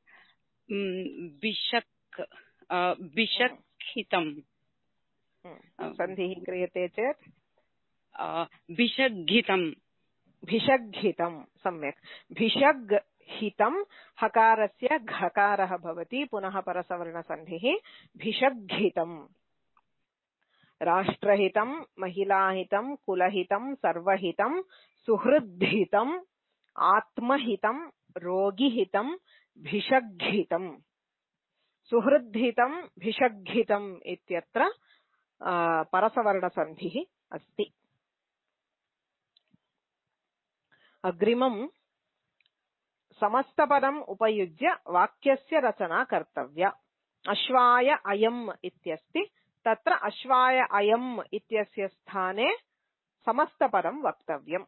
बिषक् बिषक्हितं। सन्धिः क्रियते चेत् भिषग्हितं। भिषग्हितं। सम्यक्। भिषग् हितं हकारस्य घकारः भवति। पुनः परसवर्णसन्धिः भिषग्हितं। राष्ट्रहितं महिलाहितं कुलहितं सर्वहितं सुहृद्हितं आत्महितं रोगिहितं भिषग्हितं। सुहृद्हितं भिषग्हितं इत्यत्र परसवर्णसन्धिः अस्ति। अग्रिमं समस्तपदम् उपयुज्य वाक्यस्य रचना कर्तव्या। अश्वाय अयम् इत्यस्ति। तत्र अश्वाय अयम् इत्यस्य स्थाने समस्तपदं वक्तव्यम्।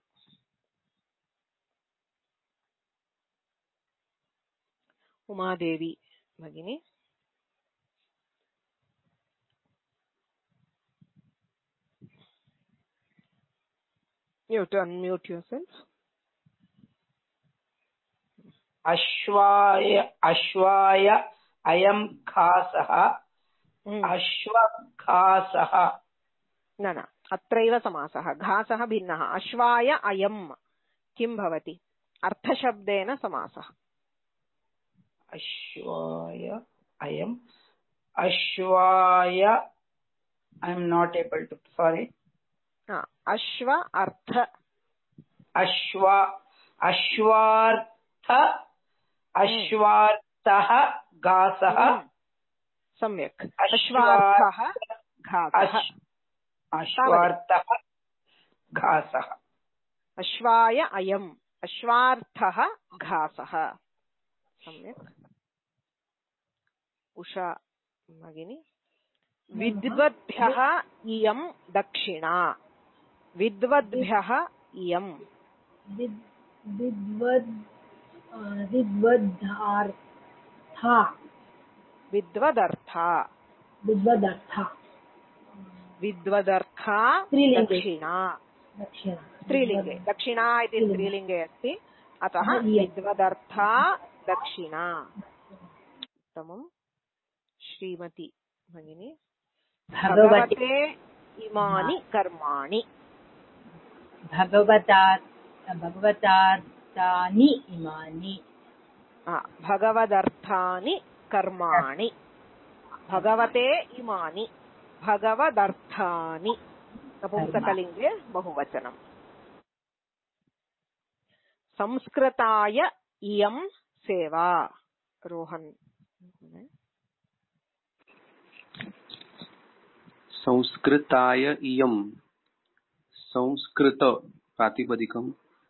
उमादेवी भगिनी। You have to unmute yourself. अश्वाय अश्वाय अयं खासः अश्वखासः। न न अत्रैव समासः। घासः भिन्नः। अश्वाय अयम् किं भवति? अर्थशब्देन समासः। अश्वाय अयम् अश्वाय I am not able to sorry अश्व अर्थ अश्वा अश्वार्थ अश्वार्थः घासः। सम्यक्। अश्वार्थः घासः। अश्वार्थः घासः। अश्वाय अयम् अश्वार्थः घासः। सम्यक्। उषा भगिनी। विद्वद्भ्यः इयं दक्षिणा। विद्वद्भ्यः इयं विद्वद् विद्वद्धार्था विद्वदर्था विद्वदर्था विद्वदर्था दक्षिणा। स्त्रीलिङ्गे दक्षिणा इति स्त्रीलिङ्गे अस्ति, अतः विद्वदर्था दक्षिणा। उत्तमम्। श्रीमती भगिनी। भगवते इमानि कर्माणि। भगवता भगवतार्थानि इमानि। भगवदर्थानि कर्माणि। भगवते इमानि भगवदर्थानि नपुंसकलिङ्गे बहुवचनम्। संस्कृताय इयं सेवा। रोहन्। संस्कृताय इयं संस्कृत प्रातिपदिकम्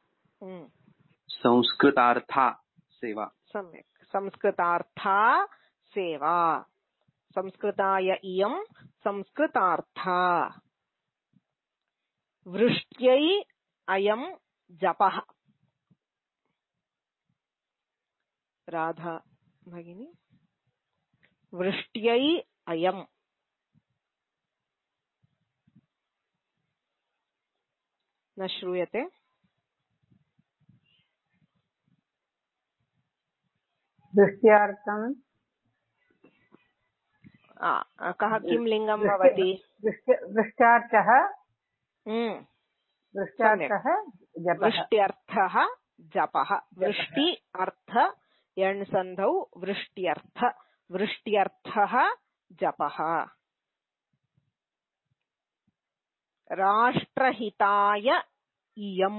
संस्कृतार्था सेवा। सम्यक्। संस्कृतार्था सेवा। संस्कृताय इयं संस्कृतार्था। वृष्ट्यै अयं जपः। राधा भगिनी। वृष्ट्यै अयम् न श्रूयते। वृष्ट्यार्थं कः किं लिङ्गं भवति? वृष्ट्यार्थः वृष्ट्यार्थः वृष्ट्यर्थः जपः। वृष्टि अर्थ यण्सन्धौ वृष्ट्यर्थ वृष्ट्यर्थः जपः। राष्ट्रहिताय इयं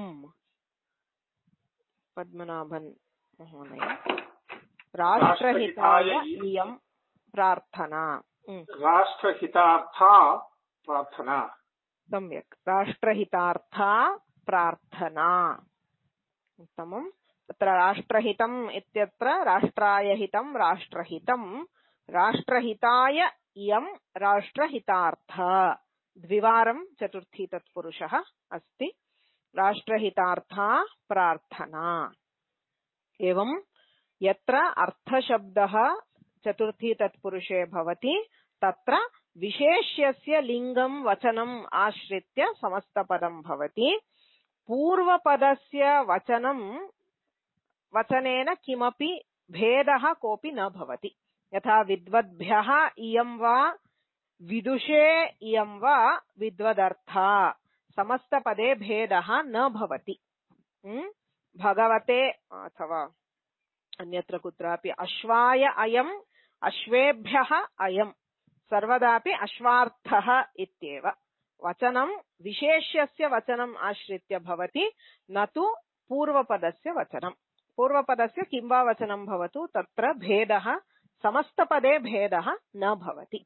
पद्मनाभन् महोदय। राष्ट्रहिताय इयं प्रार्थना। राष्ट्रहितार्था प्रार्थना। सम्यक्। राष्ट्रहितार्था प्रार्थना। उत्तमम्। तत्र राष्ट्रहितम् इत्यत्र राष्ट्राय हितं राष्ट्रहितं। राष्ट्रहिताय इयं राष्ट्रहितार्था। द्विवारं चतुर्थी तत्पुरुषः अस्ति। राष्ट्रहितार्था प्रार्थना। एवं यत्र अर्थशब्दः चतुर्थी तत्पुरुषे भवति तत्र विशेष्यस्य लिङ्गं वचनम् आश्रित्य समस्तपदं भवति। पूर्वपदस्य वचनं वचनेन किमपि भेदः कोऽपि न भवति। यथा विद्वद्भ्यः इयं वा विदुषे इयं वा विद्वदर्था समस्तपदे भेदः न भवति। भगवते अथवा अन्यत्र कुत्रापि अश्वाय अयम् अश्वेभ्यः अयम् सर्वदापि अश्वार्थः इत्येव। वचनं विशेष्यस्य वचनम् आश्रित्य भवति, न तु पूर्वपदस्य वचनं। पूर्वपदस्य किं वा वचनं भवतु तत्र भेदः समस्तपदे भेदः न भवति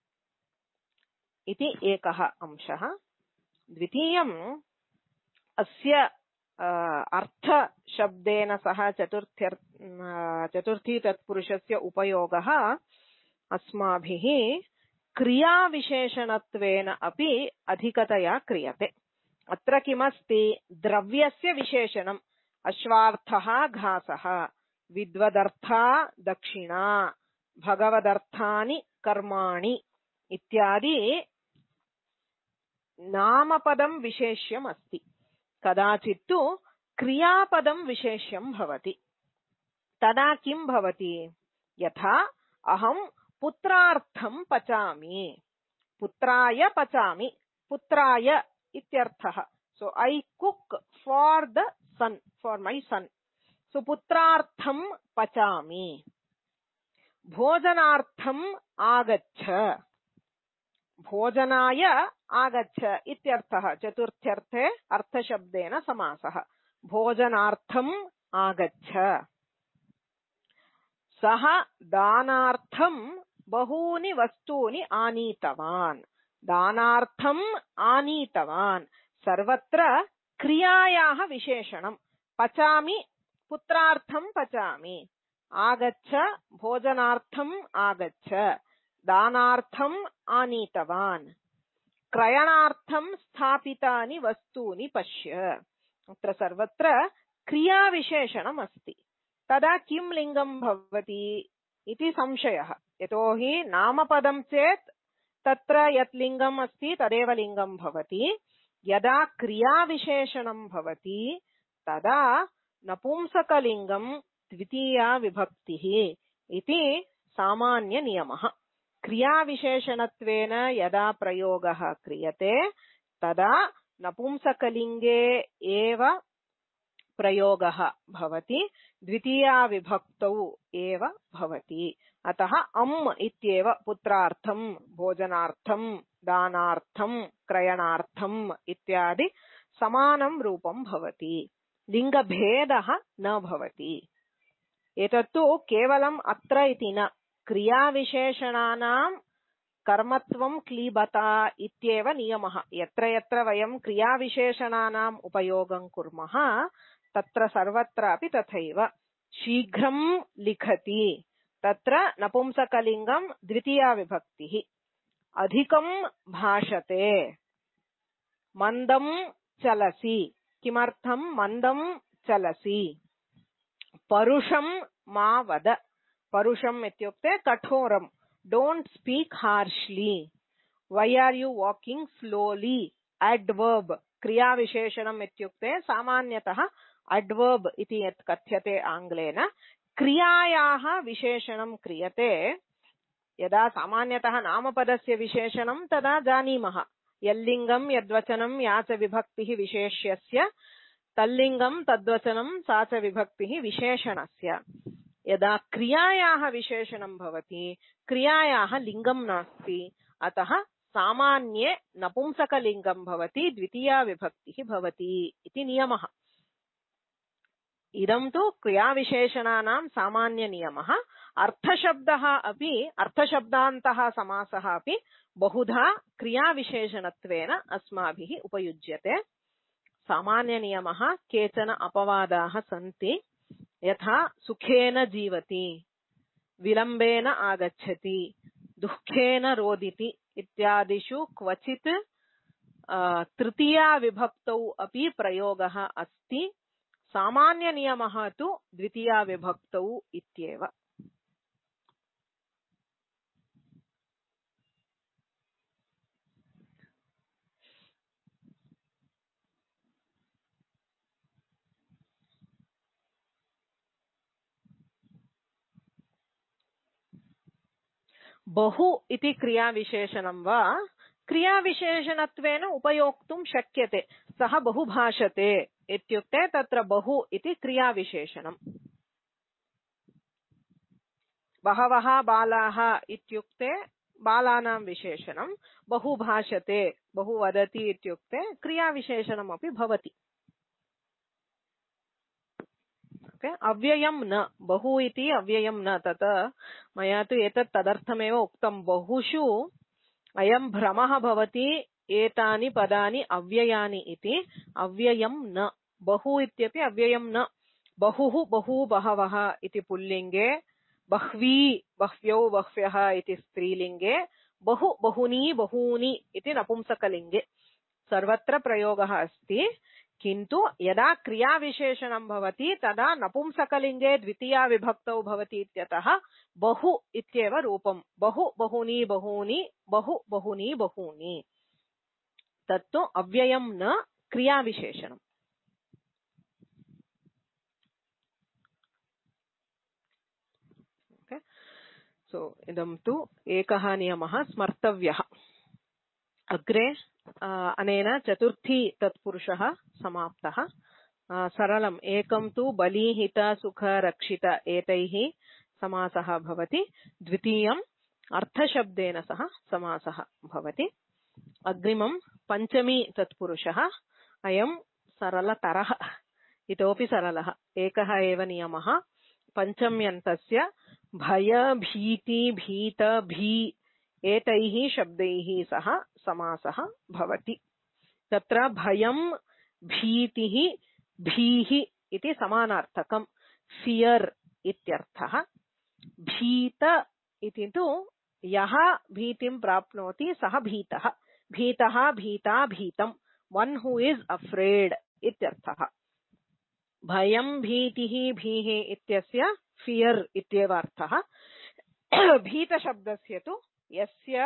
इति एकः अंशः। द्वितीयम् अस्य अर्थशब्देन सह चतुर्थ्यर् चतुर्थी तत्पुरुषस्य उपयोगः अस्माभिः क्रियाविशेषणत्वेन अपि अधिकतया क्रियते। अत्र किमस्ति? द्रव्यस्य विशेषणम्। अश्वार्थः घासः, विद्वदर्था दक्षिणा, भगवदर्थानि कर्माणि इत्यादि नामपदं विशेष्यम् अस्ति। कदाचित्तु क्रियापदं विशेष्यं भवति। तदा किं भवति? यथा अहं पुत्रार्थं पचामि, पुत्राय पचामि, पुत्राय इत्यर्थः. So I cook for the son, for my son. So पुत्रार्थं पचामि. भोजनार्थं आगच्छ. भोजनाय आगच्छ इत्यर्थः. चतुर्थ्यर्थे अर्थशब्देन समासः. भोजनार्थं आगच्छ. सः दानार्थं बहूनि वस्तूनि आनीतवान्. दानार्थं आनीतवान् सर्वत्र क्रियायाः विशेषणं. पचामि पुत्रार्थं पचामि. आगच्छ भोजनार्थं आगच्छ. दानार्थं आनीतवान्. क्रयणार्थं स्थापितानि वस्तूनि पश्य. अत्र सर्वत्र क्रियाविशेषणम् अस्ति. तदा किं लिङ्गं भवति इति संशयः. यतोहि नामपदं चेत् तत्र यत् लिङ्गम् अस्ति तदेव लिङ्गं भवति. यदा क्रियाविशेषणं भवति तदा नपुंसकलिङ्गं द्वितीया विभक्तिः इति सामान्य नियमः. क्रियाविशेषणत्वेन यदा प्रयोगः क्रियते तदा नपुंसकलिङ्गे एव प्रयोगः भवति. द्वितीया विभक्तौ एव भवति. अतः अम् इत्येव पुत्रार्थं, भोजनार्थं, दानार्थं, क्रयणार्थम् इत्यादि समानं रूपं भवति. लिङ्गभेदः न भवति. एतत्तु केवलम् अत्र इति न, क्रियाविशेषणानां कर्मत्वं क्लीबता इत्येव नियमः. यत्र यत्र वयं क्रियाविशेषणानाम् उपयोगं कुर्मः तत्र सर्वत्रापि तथैव. शीघ्रं लिखति तत्र नपुंसकलिङ्गं द्वितीया विभक्तिः. अधिकं भाषते. मन्दं चलसि. किमर्थं मन्दं चलसि? परुषं मा वद. परुषम् इत्युक्ते कठोरं. Don't speak harshly. Why are you walking slowly? Adverb. क्रियाविशेषणम् इत्युक्ते सामान्यतः adverb इति यत् कथ्यते आङ्ग्लेन. क्रियायाः विशेषणं क्रियते. यदा सामान्यतः नामपदस्य विशेषणं तदा जानीमः. यल्लिङ्गं यद्वचनं या च विभक्तिः विशेष्यस्य तल्लिङ्गं तद्वचनं सा च विभक्तिः विशेषणस्य. यदा क्रियायाः विशेषणं भवति क्रियायाः लिङ्गं नास्ति. अतः सामान्ये नपुंसकलिङ्गं भवति. द्वितीया विभक्तिः भवति इति नियमः. इदं तु क्रियाविशेषणानां सामान्य नियमः. अर्थशब्दः अपि अर्थशब्दान्तः समासः अपि बहुधा क्रियाविशेषणत्वेन अस्माभिः उपयुज्यते. सामान्य नियमः. केचन अपवादाः सन्ति. यथा सुखेन जीवति, विलम्बेन आगच्छति, दुःखेन रोदिति इत्यादिषु क्वचित् तृतीया विभक्तौ अपि प्रयोगः अस्ति. सामान्य नियमः तु द्वितीया विभक्तौ इत्येव. बहु इति क्रियाविशेषणं वा क्रियाविशेषणत्वेन उपयोक्तुं शक्यते. सः बहु भाषते इत्युक्ते तत्र बहु इति क्रियाविशेषणम्. बहवः बालाः इत्युक्ते बालानां विशेषणं. बहु भाषते, बहु वदति इत्युक्ते क्रियाविशेषणमपि भवति. अव्ययं न. बहु इति अव्ययं न. तत् मया तु एतत् तदर्थमेव उक्तं. बहुषु अयं भ्रमः भवति एतानि पदानि अव्ययानि इति. अव्ययं न. बहु इत्यपि अव्ययं न. बहुः बहु बहवः इति पुल्लिङ्गे, बह्वी बह्व्यौ बह्व्यः इति स्त्रीलिङ्गे, बहु बहुनी बहूनि इति नपुंसकलिङ्गे सर्वत्र प्रयोगः अस्ति. किन्तु यदा क्रियाविशेषणं भवति तदा नपुंसकलिङ्गे द्वितीया विभक्तौ भवति इत्यतः बहु इत्येव रूपं. बहु बहुनी बहूनि, बहु बहुनी बहूनि. तत्तु अव्ययं न, क्रियाविशेषणम्. सो इदं तु एकः नियमः स्मर्तव्यः. अग्रे अनेन चतुर्थी तत्पुरुषः समाप्तः। सरलम् एकं तु बली हित सुख रक्षित एतैः समासः भवति। द्वितीयम् अर्थशब्देन सह समासः भवति। अग्रिमं पञ्चमी तत्पुरुषः अयं सरलतरः इतोपि सरलः। एकः एव नियमः पञ्चम्यन्तस्य भय भीति भीत भी एतैः शब्दैः सह समासः भवति। तत्र भयं भीतिः भीः इति समानार्थकं फियर् इत्यर्थः। भीत इति तु यः भीतिं प्राप्नोति सः भीतः। भीतः भीता भीतम् वन हू इज अफ्रेड इत्यर्थः। भयं भीतिः भीः इत्यस्य फियर् इत्येव अर्थः। भीतशब्दस्य तु यस्य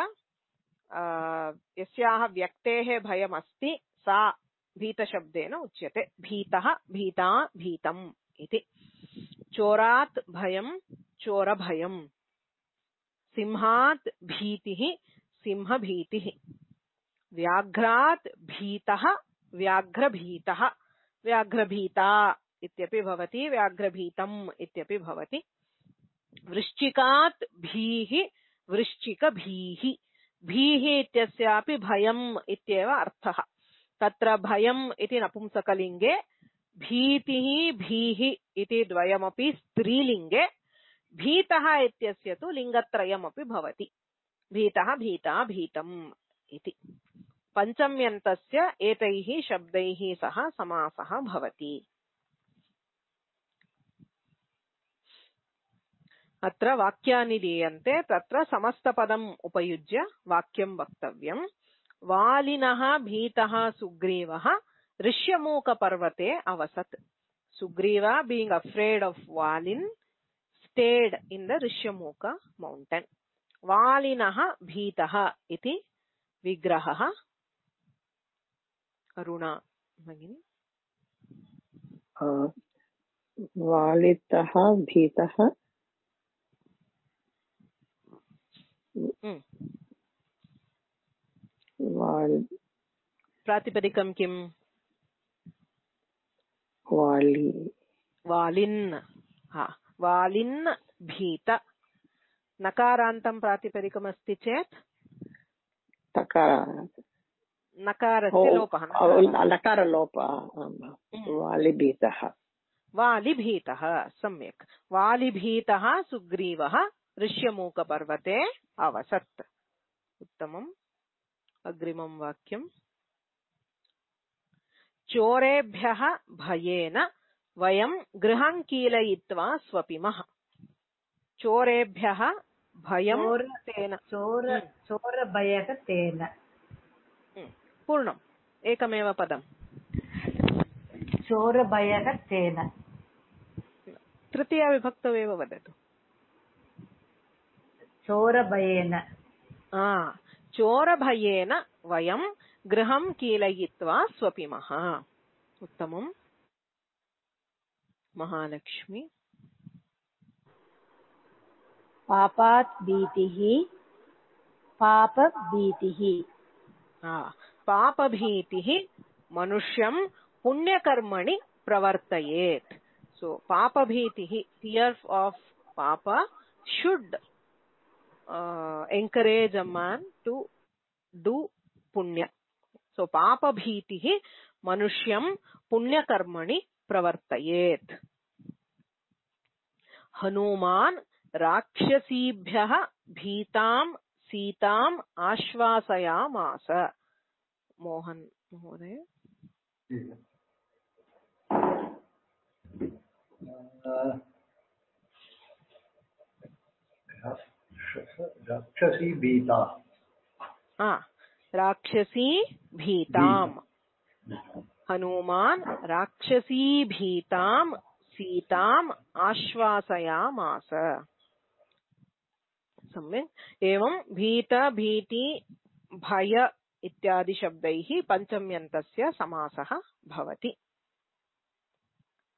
यस्याः व्यक्तेः भयमस्ति सा भीतशब्देन उच्यते। भीतः भीता भीतम् इति। चोरात् भयं चोरभयम्। सिंहात् भीतिः सिंहभीतिः। व्याघ्रात् भीतः व्याघ्रभीतः। व्याघ्रभीता इत्यपि भवति व्याघ्रभीतम् इत्यपि भवति। वृश्चिकात् भीः वृश्चिकभीः। भीः इत्यस्यापि भयम् इत्येव अर्थः। तत्र भयम् इति नपुंसकलिङ्गे भीतिः भीः इति द्वयमपि स्त्रीलिङ्गे। भीतः इत्यस्य तु लिङ्गत्रयमपि भवति। भीतः भीता भीतम् इति। पञ्चम्यन्तस्य एतैः शब्दैः सह समासः भवति। अत्र वाक्यानि दीयन्ते। तत्र समस्तपदम् उपयुज्य वाक्यं वक्तव्यम्। वालिनः भीतः सुग्रीवः ऋष्यमूकपर्वते अवसत्। Sugriva, being afraid of Valin, stayed in the Rishyamuka mountain. Valinaha bhitaha iti vigrahaha. Aruna Magini. Uh, Valitaha bhitaha. Mm. Val. Pratipadikam kim? Vali. Valin. Ha. Valin bhita. Nakarantam pratipadikam asti chet? Takara. Nakarasya lopaha. Nakara lopa. Vali bhitaha. Vali bhitaha. Samyak. Vali bhitaha sugrivaha Rishyamook पर्वते अवसत्. उत्तमम्. अग्रिमं वाक्यम्. चोरेभ्यः भयेन वयं गृहं कीलयित्वा स्वपिमः. चोरेभ्यः भयं तेन. चोर चोरभयः तेन. पूर्णम्. एकमेव पदम्. चोरभयः तेन. तृतीया विभक्तौ एव वदतु. चोरभयेन. आ चोरभयेन वयं गृहं कीलयित्वा स्वपिमः. उत्तमम्. महालक्ष्मी. पापात् भीतिः पापभीतिः. आ पापभीतिः मनुष्यं पुण्यकर्मणि प्रवर्तयेत्. सो पापभीतिः, fear of papa should Uh, encourage a man to do punya. So papa bhitihi manushyam punya karmani pravartayet. Hanuman rakshasibhyah bhitam sitam ashvasayamasa. Mohan Mohoday. Uh, राक्षसी भीता. हाँ, राक्षसी भीताम. हनुमान राक्षसी भीताम सीताम आश्वासयामास. सम्यक्. एवं भीत भीति भय इत्यादि शब्दैः पञ्चम्यन्तस्य समासः भवति.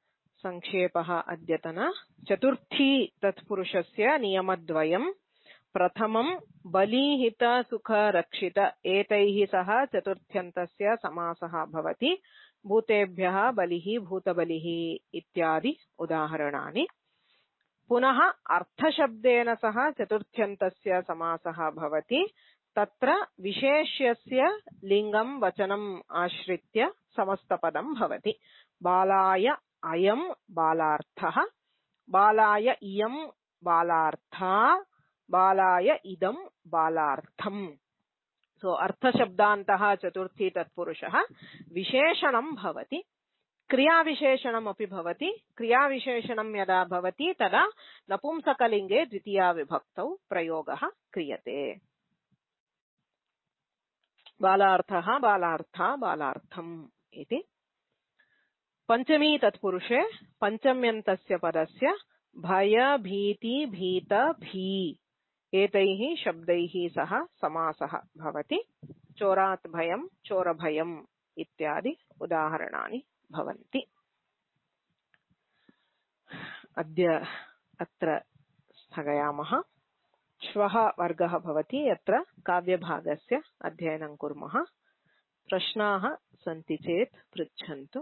संक्षेपः अद्यतन. चतुर्थी तत्पुरुषस्य नियमद्वयम्. प्रथमं बलीहित सुख रक्षित एतैः सह चतुर्थ्यन्तस्य समासः भवति। भूतेभ्यः बलिः भूतबलिः इत्यादि उदाहरणानि। पुनः अर्थशब्देन सह चतुर्थ्यन्तस्य समासः भवति। तत्र विशेष्यस्य लिङ्गं वचनम् आश्रित्य समस्तपदं भवति। बालाय अयं बालार्थः, बालाय इयं बालार्था, बालाय इदं बालार्थम्। सो अर्थशब्दान्तः चतुर्थी तत्पुरुषः विशेषणं भवति। क्रियाविशेषणमपि भवति। क्रियाविशेषणं यदा भवति तदा नपुंसकलिङ्गे द्वितीया विभक्तौ प्रयोगः क्रियते। बालार्थः बालार्था बालार्थम् इति। पञ्चमी तत्पुरुषे पञ्चम्यन्तस्य पदस्य भय भीति भीत भी एतैः शब्दैः सह समासः भवति। चोरात् भयं चोरभयम् इत्यादि उदाहरणानि भवन्ति। अद्य अत्र स्थगयामः। श्वः वर्गः भवति, यत्र काव्यभागस्य अध्ययनं कुर्मः। प्रश्नाः सन्ति चेत् पृच्छन्तु।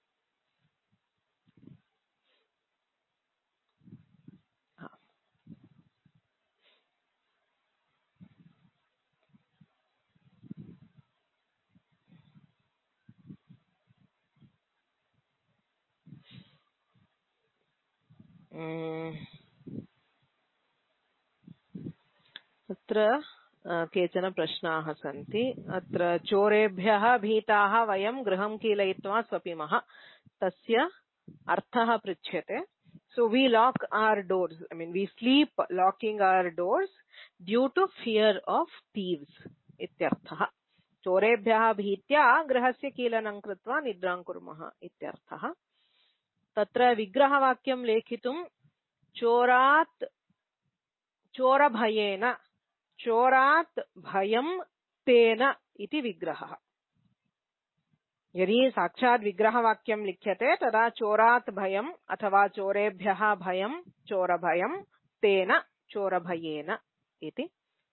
अत्र केचन प्रश्नाः सन्ति। अत्र चोरेभ्यः भीताः वयं गृहं कीलयित्वा स्वपिमः, तस्य अर्थः पृच्छ्यते। So we lock our doors, I mean we sleep locking our doors due to fear of thieves इत्यर्थः। चोरेभ्यः भीत्या गृहस्य कीलनं कृत्वा निद्रां कुर्मः इत्यर्थः। तत्र विग्रहवाक्यं लेखितुं चोरात् चोरभयेन चोरात् भयं तेन इति विग्रहः। यदि साक्षात् विग्रहवाक्यं लिख्यते तदा चोरात् भयम् अथवा चोरेभ्यः भयं चोरभयं तेन चोरभयेन इति।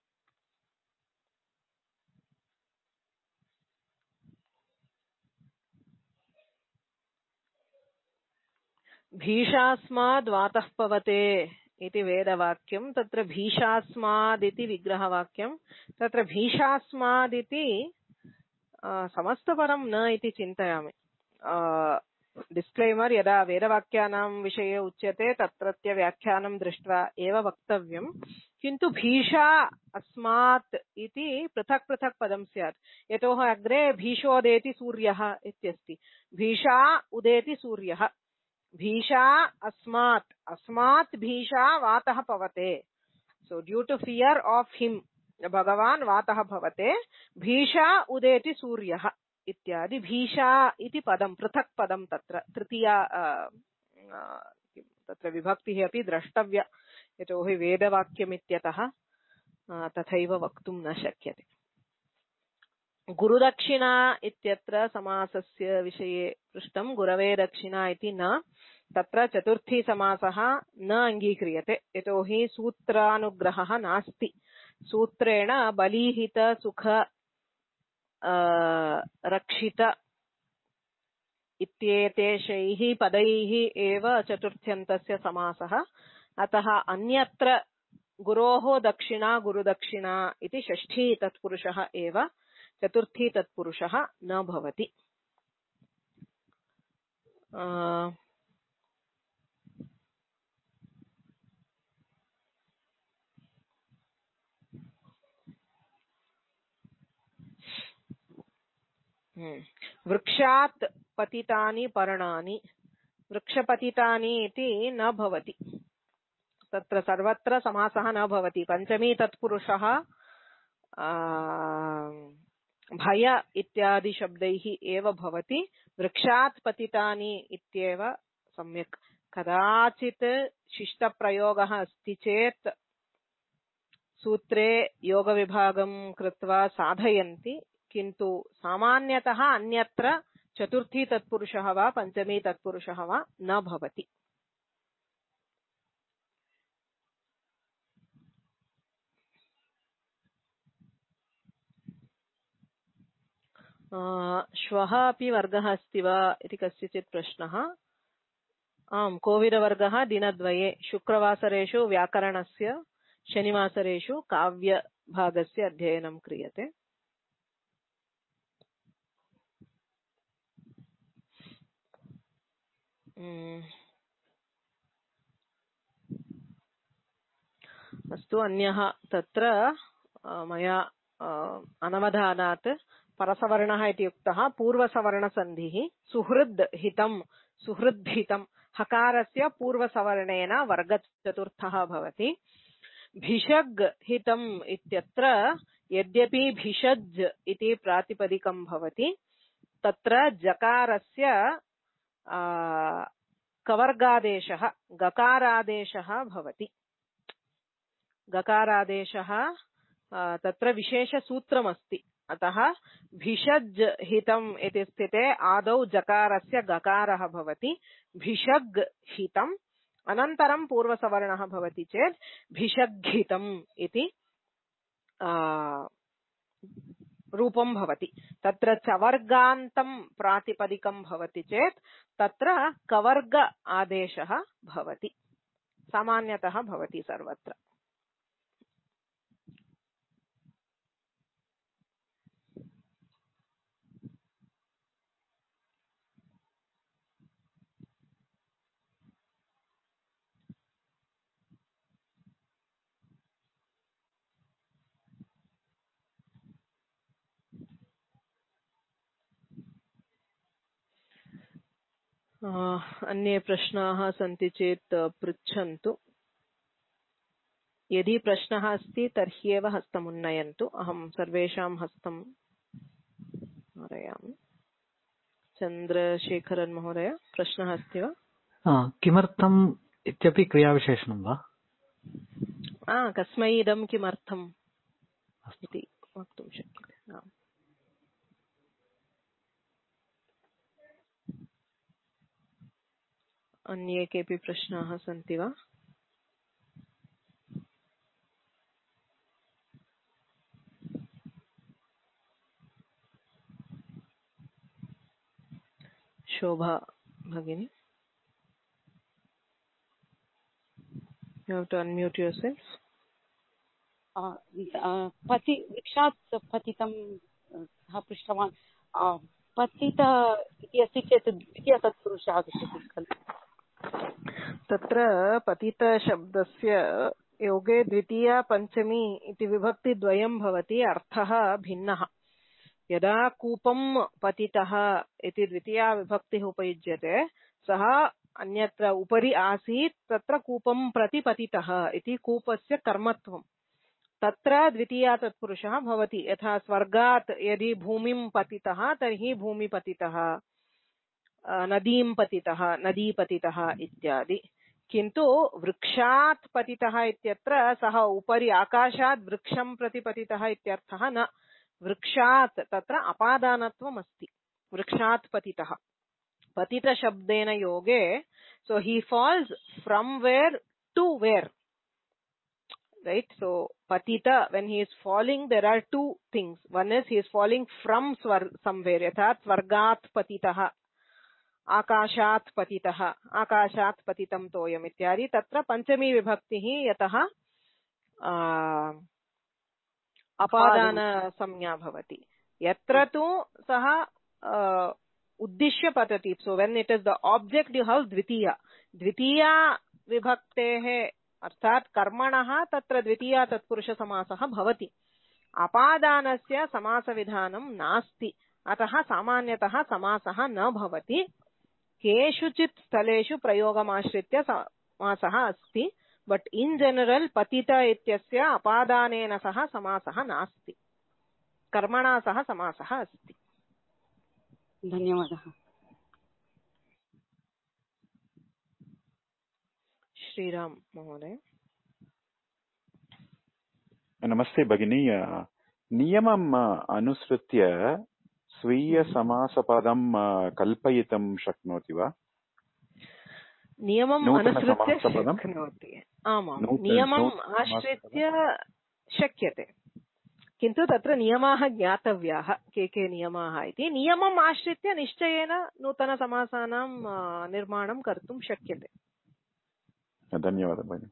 भीषास्माद् वातः पवते इति वेदवाक्यं। तत्र भीषास्मादिति विग्रहवाक्यं। तत्र भीषास्मादिति समस्तपदं न इति चिन्तयामि। डिस्क्लेमर्, यदा वेदवाक्यानां विषये उच्यते तत्रत्य व्याख्यानं दृष्ट्वा एव वक्तव्यं। किन्तु भीषा अस्मात् इति पृथक् पृथक् पदं स्यात्। यतोः अग्रे भीषोदेति सूर्यः इत्यस्ति। भीषा उदेति सूर्यः। भीषा अस्मात् अस्मात् भीषा वातः पवते। So due to fear of him भगवान् वातः भवते। भीषा उदेति सूर्यः इत्यादि भीषा इति पदं पृथक् पदं। तत्र तृतीया तत्र विभक्तिः अपि द्रष्टव्या, यतोहि वेदवाक्यमित्यतः तथैव वक्तुं न शक्यते। गुरुदक्षिणा इत्यत्र समासस्य विषये पृष्टं। गुरवे दक्षिणा इति न। तत्र चतुर्थी समासः न अङ्गीक्रियते, यतोहि सूत्रानुग्रहः नास्ति। सूत्रेण बलीहित सुख रक्षित इत्येतेषैः पदैः एव चतुर्थ्यन्तस्य समासः। अतः अन्यत्र गुरोः दक्षिणा गुरुदक्षिणा इति षष्ठी तत्पुरुषः एव चतुर्थी तत्पुरुषः न भवति। वृक्षात् पतितानि पर्णानि। वृक्षपतितानि इति न भवति। तत्र सर्वत्र समासः न भवति। पञ्चमी तत्पुरुषः भय इत्यादि शब्दैः एव भवति। वृक्षात् पतितानि इत्येव सम्यक्। कदाचित् शिष्टप्रयोगः अस्ति चेत् सूत्रे योगविभागं कृत्वा साधयन्ति, किन्तु सामान्यतः अन्यत्र चतुर्थी तत्पुरुषः वा पञ्चमी तत्पुरुषः वा न भवति। श्वः अपि वर्गः अस्ति वा इति कस्यचित् प्रश्नः। आम्, कोविदवर्गः दिनद्वये, शुक्रवासरेषु व्याकरणस्य, शनिवासरेषु काव्यभागस्य अध्ययनं क्रियते। अस्तु, अन्यः तत्र मया अनवधानात् परसवर्णः इति उक्तः पूर्वसवर्णसन्धिः सुहृद् हितं सुहृद्हितं हकारस्य पूर्वसवर्णेन वर्गचतुर्थः भवति। भिषग् हितम् इत्यत्र यद्यपि भिषज् इति प्रातिपदिकं भवति, तत्र जकारस्य कवर्गादेशः गकारादेशः भवति। गकारादेशः तत्र विशेषसूत्रमस्ति, अतः भिषज् हितम् इति स्थिते आदौ जकारस्य गकारः भवति, भिषग् हितम्, अनन्तरं पूर्वसवर्णः भवति चेत् भिषग्हितम् इति रूपं भवति। तत्र चवर्गान्तं प्रातिपदिकं भवति चेत् तत्र कवर्ग आदेशः भवति, सामान्यतः भवति सर्वत्र। अन्ये प्रश्नाः सन्ति चेत् पृच्छन्तु। यदि प्रश्नः अस्ति तर्हि एव हस्तमुन्नयन्तु, अहं सर्वेषां हस्तं कारयामि। चन्द्रशेखरन् महोदय, प्रश्नः अस्ति वा? किमर्थम् इत्यपि क्रियाविशेषणं वा? कस्मै इदं किमर्थम् इति वक्तुं शक्यते। अन्ये केऽपि प्रश्नाः सन्ति वा? शोभा भगिनी, you have to unmute yourself. पति वृक्षात् पतितं सः पृष्टवान्, पतित इति अस्ति चेत् द्वितीय तत्पुरुषः आगच्छति खलु? तत्र पतित शब्दस्य योगे द्वितीया पञ्चमी इति विभक्तिद्वयं भवति, अर्थः भिन्नः। यदा कूपं पतितः इति द्वितीया विभक्तिः उपयुज्यते, सः अन्यत्र उपरि आसीत्, तत्र कूपं प्रति पतितः इति कूपस्य कर्मत्वं, तत्र द्वितीया तत्पुरुषः भवति। यथा स्वर्गात् यदि भूमिं पतितः तर्हि भूमिपतितः, नदीं पतितः नदीपतितः इत्यादि। किन्तु वृक्षात् पतितः इत्यत्र सः उपरि आकाशात् वृक्षं प्रति पतितः इत्यर्थः न, वृक्षात् तत्र अपादानत्वम् अस्ति, वृक्षात् पतितः पतित शब्देन योगे, so he falls from where to where, right? So patita, when he is falling, there are two things. One is he is falling from somewhere, yatha swargat patitah, आकाशात् पतितः, आकाशात् पतितं तोयम् इत्यादि। तत्र पञ्चमी विभक्तिः यतः अपादान संज्ञा भवति। यत्र तु सः उद्दिश्य पतति, so when it is the object you have द्वितीया द्वितीया विभक्तेः अर्थात् कर्मणः तत्र द्वितीया तत्पुरुष समासः भवति। अपादानस्य समासविधानं नास्ति, अतः सामान्यतः समासः न भवति। केषुचित् स्थलेषु प्रयोगमाश्रित्य समासः अस्ति, बट इन जनरल पतित इत्यस्य अपादानेन सह समासः नास्ति, कर्मणा सह समासः अस्ति। धन्यवादः। श्रीराम महोदय। नमस्ते भगिनी, नियमम् अनुसृत्य स्वीय समासपदं कल्पयितुं शक्नोति वा? नियमम् अनुसृत्य शक्नोति, आमां नियमम् आश्रित्य शक्यते। किन्तु तत्र नियमाः ज्ञातव्याः के के नियमाः इति नियमम् आश्रित्य निश्चयेन नूतनसमासानां निर्माणं कर्तुं शक्यते. धन्यवादः भगिनि.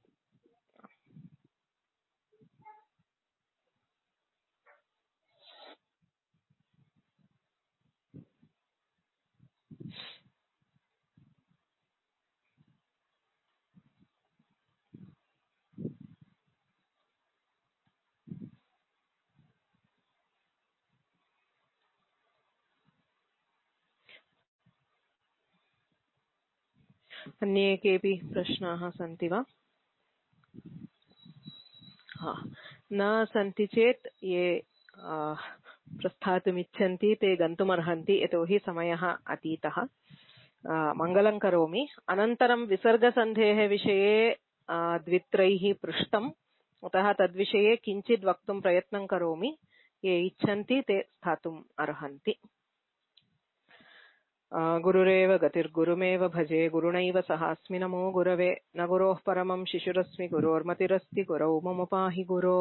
अन्ये केऽपि प्रश्नाः सन्ति वा? न सन्ति चेत् ये प्रस्थातुमिच्छन्ति ते गन्तुमर्हन्ति, यतोहि समयः अतीतः. मङ्गलं करोमि. अनन्तरं विसर्गसन्धेः विषये द्वित्रैः पृष्टम्, अतः तद्विषये किञ्चित् वक्तुं प्रयत्नं करोमि. ये इच्छन्ति ते स्थातुम् अर्हन्ति. गुरुरेव गतिर्गुरुमेव भजे, गुरुणैव सहास्मि नमो गुरवे. न गुरोः परमं शिशुरस्मि, गुरोर्मतिरस्ति, गुरौ मम पाहि गुरो.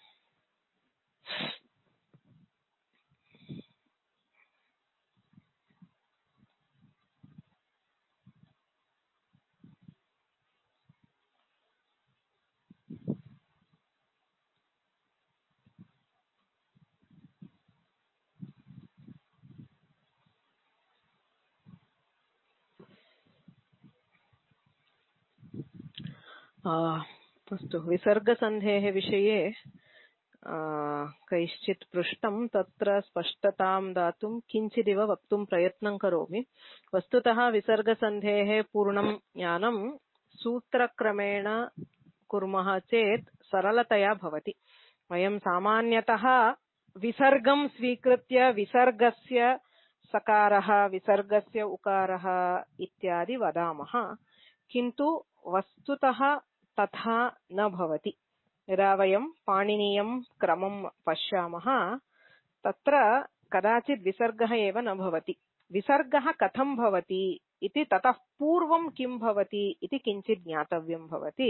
अस्तु, विसर्गसन्धेः विषये कैश्चित् पृष्टं, तत्र स्पष्टतां दातुं किञ्चिदिव वक्तुं प्रयत्नं करोमि. वस्तुतः विसर्गसन्धेः पूर्णं ज्ञानं सूत्रक्रमेण कुर्मः चेत् सरलतया भवति. वयं सामान्यतः विसर्गं स्वीकृत्य विसर्गस्य सकारः, विसर्गस्य उकारः इत्यादि वदामः, किन्तु वस्तुतः तथा न भवति. यदा वयं पाणिनीयं क्रमं पश्यामः तत्र कदाचित् विसर्गः एव न भवति. विसर्गः कथं भवति इति ततः पूर्वं किं भवति इति किञ्चित् ज्ञातव्यं भवति.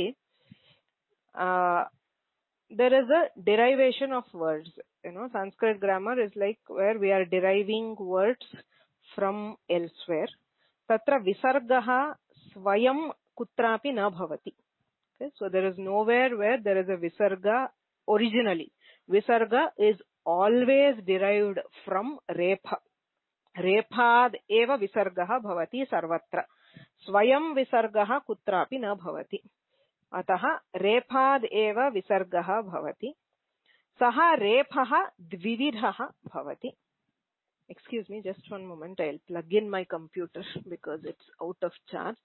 there is a derivation of words. You know, Sanskrit grammar is like where we are deriving words from elsewhere. Tatra visargaha swayam kutrapi na bhavati. Okay, so there is nowhere where there is a visarga originally. Visarga is always derived from repha. Rephad eva visargaha bhavati sarvatra. Swayam visargaha kutrapi na bhavati. Ataha rephad eva visargaha bhavati. Saha rephaha dvividhaha bhavati. Excuse me, just one moment. I'll plug in my computer because it's out of charge.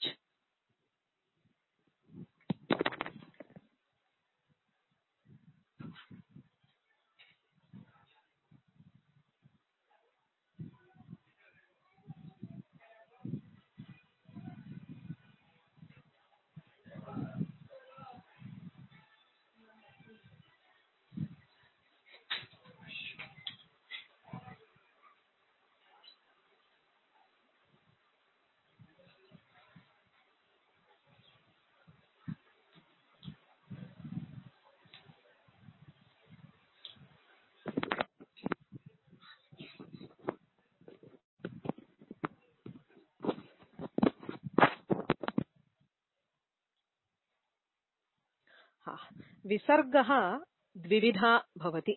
विसर्गः द्विविधा भवति.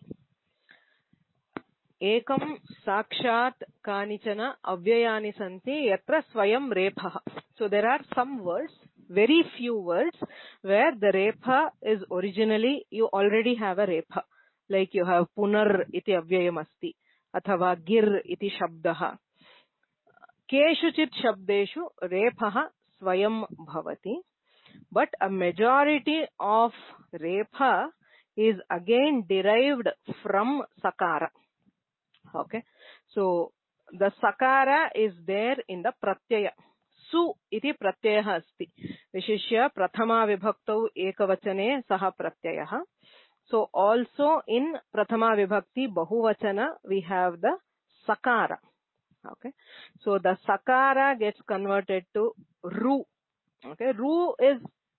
एकं साक्षात् कानिचन अव्ययानि सन्ति यत्र स्वयं रेफः. So there are some words, very few words, where the repha is originally, you already have a repha. Like you have punar iti avyayam asti, athava gir iti shabdah. Keshuchit shabdeshu repha swayam bhavati. But a majority of repha is again derived from sakara. Okay. So the sakara is there in the pratyaya. Su iti pratyayah asti. Vishishya prathama vibhaktau ekavachane saha pratyayah. So also in prathama vibhakti bahuvachana we have the sakara. Okay. So the sakara gets converted to ru. Okay, ru is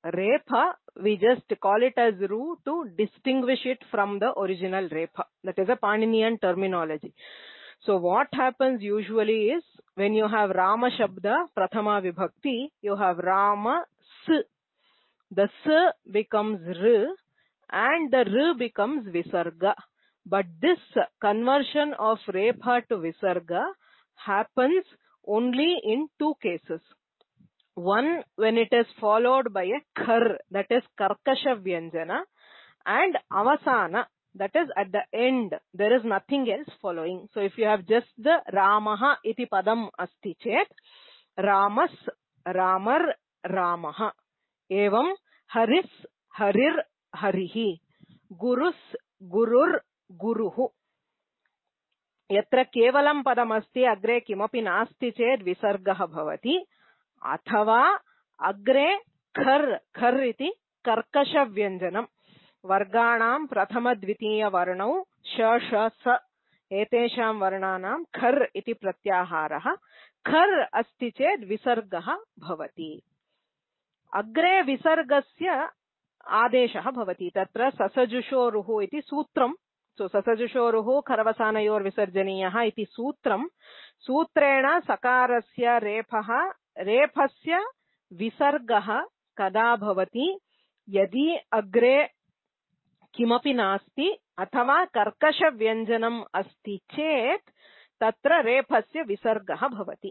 Repha, we just call it as Ru to distinguish it from the original Repha. That is a Paninian terminology. So what happens usually is, when you have Rama Shabda, Prathama Vibhakti, you have Rama S. The S becomes R and the R becomes Visarga. But this conversion of Repha to Visarga happens only in two cases. One, when it is followed by a Khar, that is Karkasha Vyanjana, and Avasana, that is at the end, there is nothing else following. So if you have just the Ramaha iti padam asti chet, Ramas, Ramar, Ramaha. Evam, Haris, Harir, Harihi. Gurus, Gurur, Guruhu. Yatra kevalam padam asti agre kimapi nasti chet visargaha bhavati. Athava agre khar, khar iti karkasha vyanjanam. Varganam prathama dvitiya varnau sha sha sa etesham varnanam khar iti pratyaharaha. Khar asti ched visargaha bhavati. Agre visargasya adeshaha bhavati. Tatra sasajushoruhu iti sutram. So sasajushoruhu kharavasanayor visarjaniyaha iti sutram. Sutrena sakarasya rephaha rephasya visargaha kada bhavati. Yadi agre किमपि नास्ति अथवा कर्कश व्यंजनम अस्ति चेत तत्र रेफस्य विसर्गः भवति.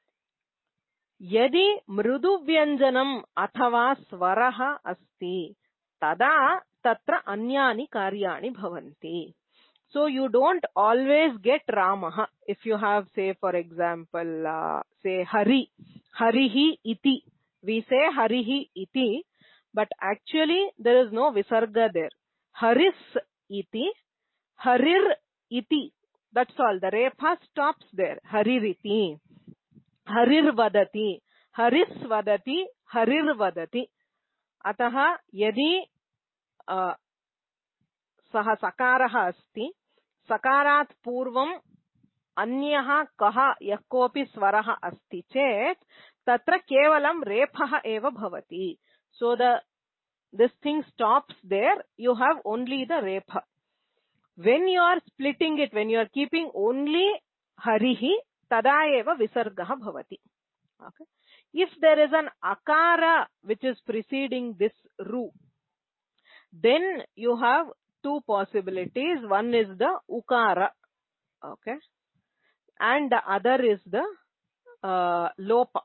यदि मृदु व्यंजनम अथवा स्वरः अस्ति तदा तत्र अन्यानि कार्याणि भवन्ति. So you don't always get Ramah. If you have, say for example, uh, say Hari, Harihi iti, we say Harihi iti, but actually there is no visarga there. Haris iti, Harir iti. That's all. The repha stops there. Harir iti, Harir vadati, Haris vadati, Harir vadati. Ataha yadi uh, saha sakaraha asti, sakarat purvam anyaha kaha yakopi swaraha asti chet, tatra kevalam rephaha eva bhavati. So the this thing stops there. You have only the repha. When you are splitting it, when you are keeping only harihi, tada eva visargaha bhavati. Okay. If there is an akara which is preceding this ru, then you have two possibilities. One is the ukara, okay, and the other is the uh, lopa.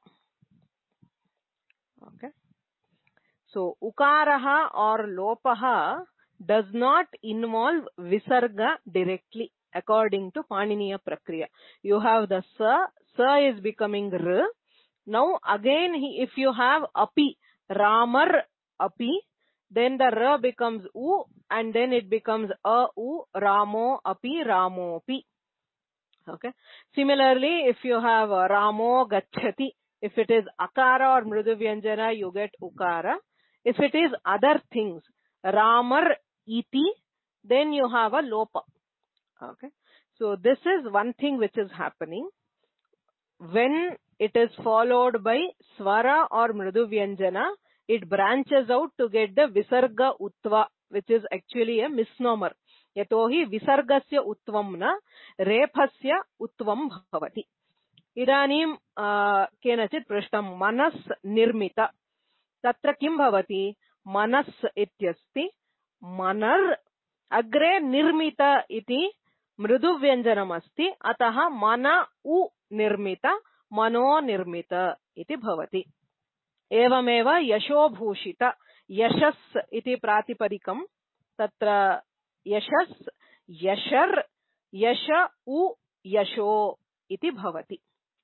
Okay. So, ukaraha or lopaha does not involve visarga directly according to Paniniya Prakriya. You have the sa, sa is becoming r. Now again, if you have api, ramar api, then the ra becomes u and then it becomes a u, ramo api, ramopi. Okay. Similarly, if you have ramo gacchati, if it is akara or mridu vyanjana, you get ukara. If it is other things, Ramar iti, then you have a lopa. Okay. So this is one thing which is happening. When it is followed by swara or mridu vyanjana, it branches out to get the visarga utva, which is actually a misnomer. Yatohi visargasya utvamna rephasya utvam bhavati. Idanim uh, kenachit prashtam manas nirmita. Tatra kim bhavati? Manas ityasti. Manar agre nirmita iti mridu vyanjanam asti. Ataha mana u nirmita mano nirmita iti bhavati. Evameva yasho bhushita. Yashas iti pratipadikam. Tatra yashas, yashar, yasha u yasho iti bhavati.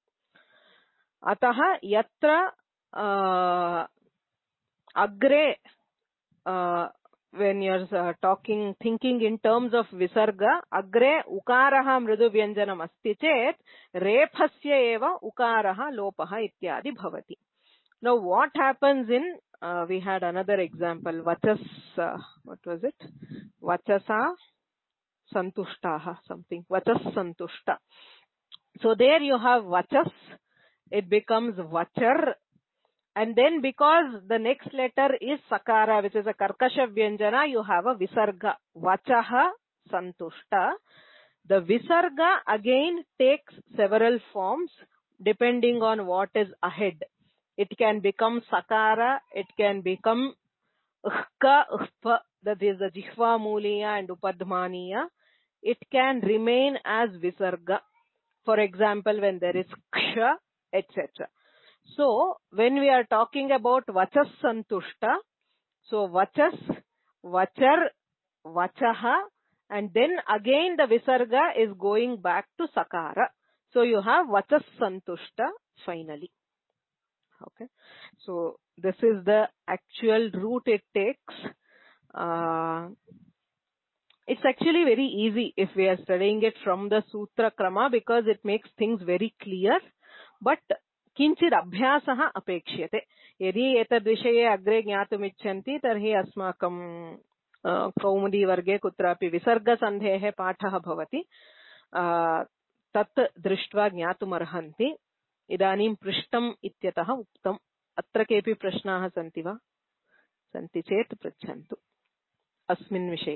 Ataha yatra uh, agre, uh, when you're uh, talking, thinking in terms of visarga, agre ukaraha mridu vyanjanam asti chet, rephasya eva ukaraha lopaha ityadi bhavati. Now what happens in, uh, we had another example, vachas, uh, what was it? Vachasa santushtaha, something, vachas santushta. So there you have vachas, it becomes vachar, And then because the next letter is sakara, which is a karkasha vyanjana, you have a visarga. Vachaha santushta. The visarga again takes several forms depending on what is ahead. It can become sakara, it can become uhka, uhpa, that is the jihva muliya and upadmaniya. It can remain as visarga. For example, when there is ksha, et cetera. So, when we are talking about vachas santushta, so vachas, vachar, vachaha, and then again the visarga is going back to sakara. So, you have vachas santushta finally. Okay. So, this is the actual route it takes. Uh, it's actually very easy if we are studying it from the sutra krama because it makes things very clear. But किंचित् अभ्यासः अपेक्ष्यते. यदि एतद्विषये अग्रे ज्ञातुमिच्छन्ति तर्हि अस्माकं कौमुदी वर्गे कुत्रापि विसर्गसन्धेः पाठः भवति. तत् दृष्ट्वा ज्ञातुमर्हन्ति. इदानीं पृष्टम् इत्यतः उक्तम्. अत्र केऽपि प्रश्नाः सन्ति वा? सन्ति चेत् पृच्छन्तु अस्मिन् विषये.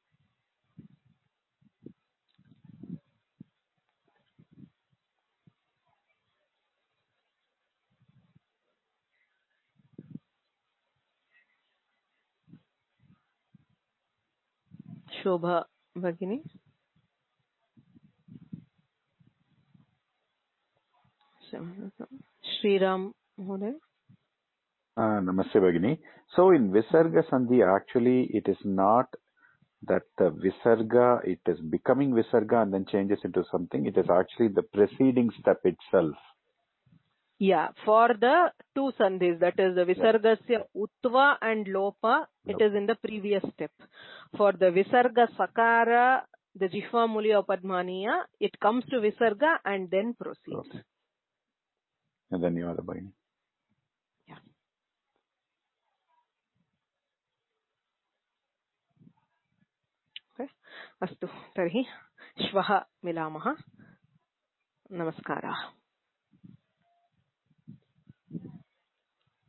शोभा भगिनी. Sriram Mode. Uh, Namaste Bhagini. So in Visarga Sandhi, actually it is not that the Visarga, it is becoming Visarga and then changes into something. It is actually the preceding step itself. Yeah, for the two sandhis, that is the Visargasya Utva and Lopa, it is in the previous step. For the Visarga Sakara, the Jihva Mulya Upadmaniya, it comes to Visarga and then proceeds. Okay. And then you are the Bhagini. Yeah. Okay. Astu. Tarhi, Shvaha Milamah. Namaskara.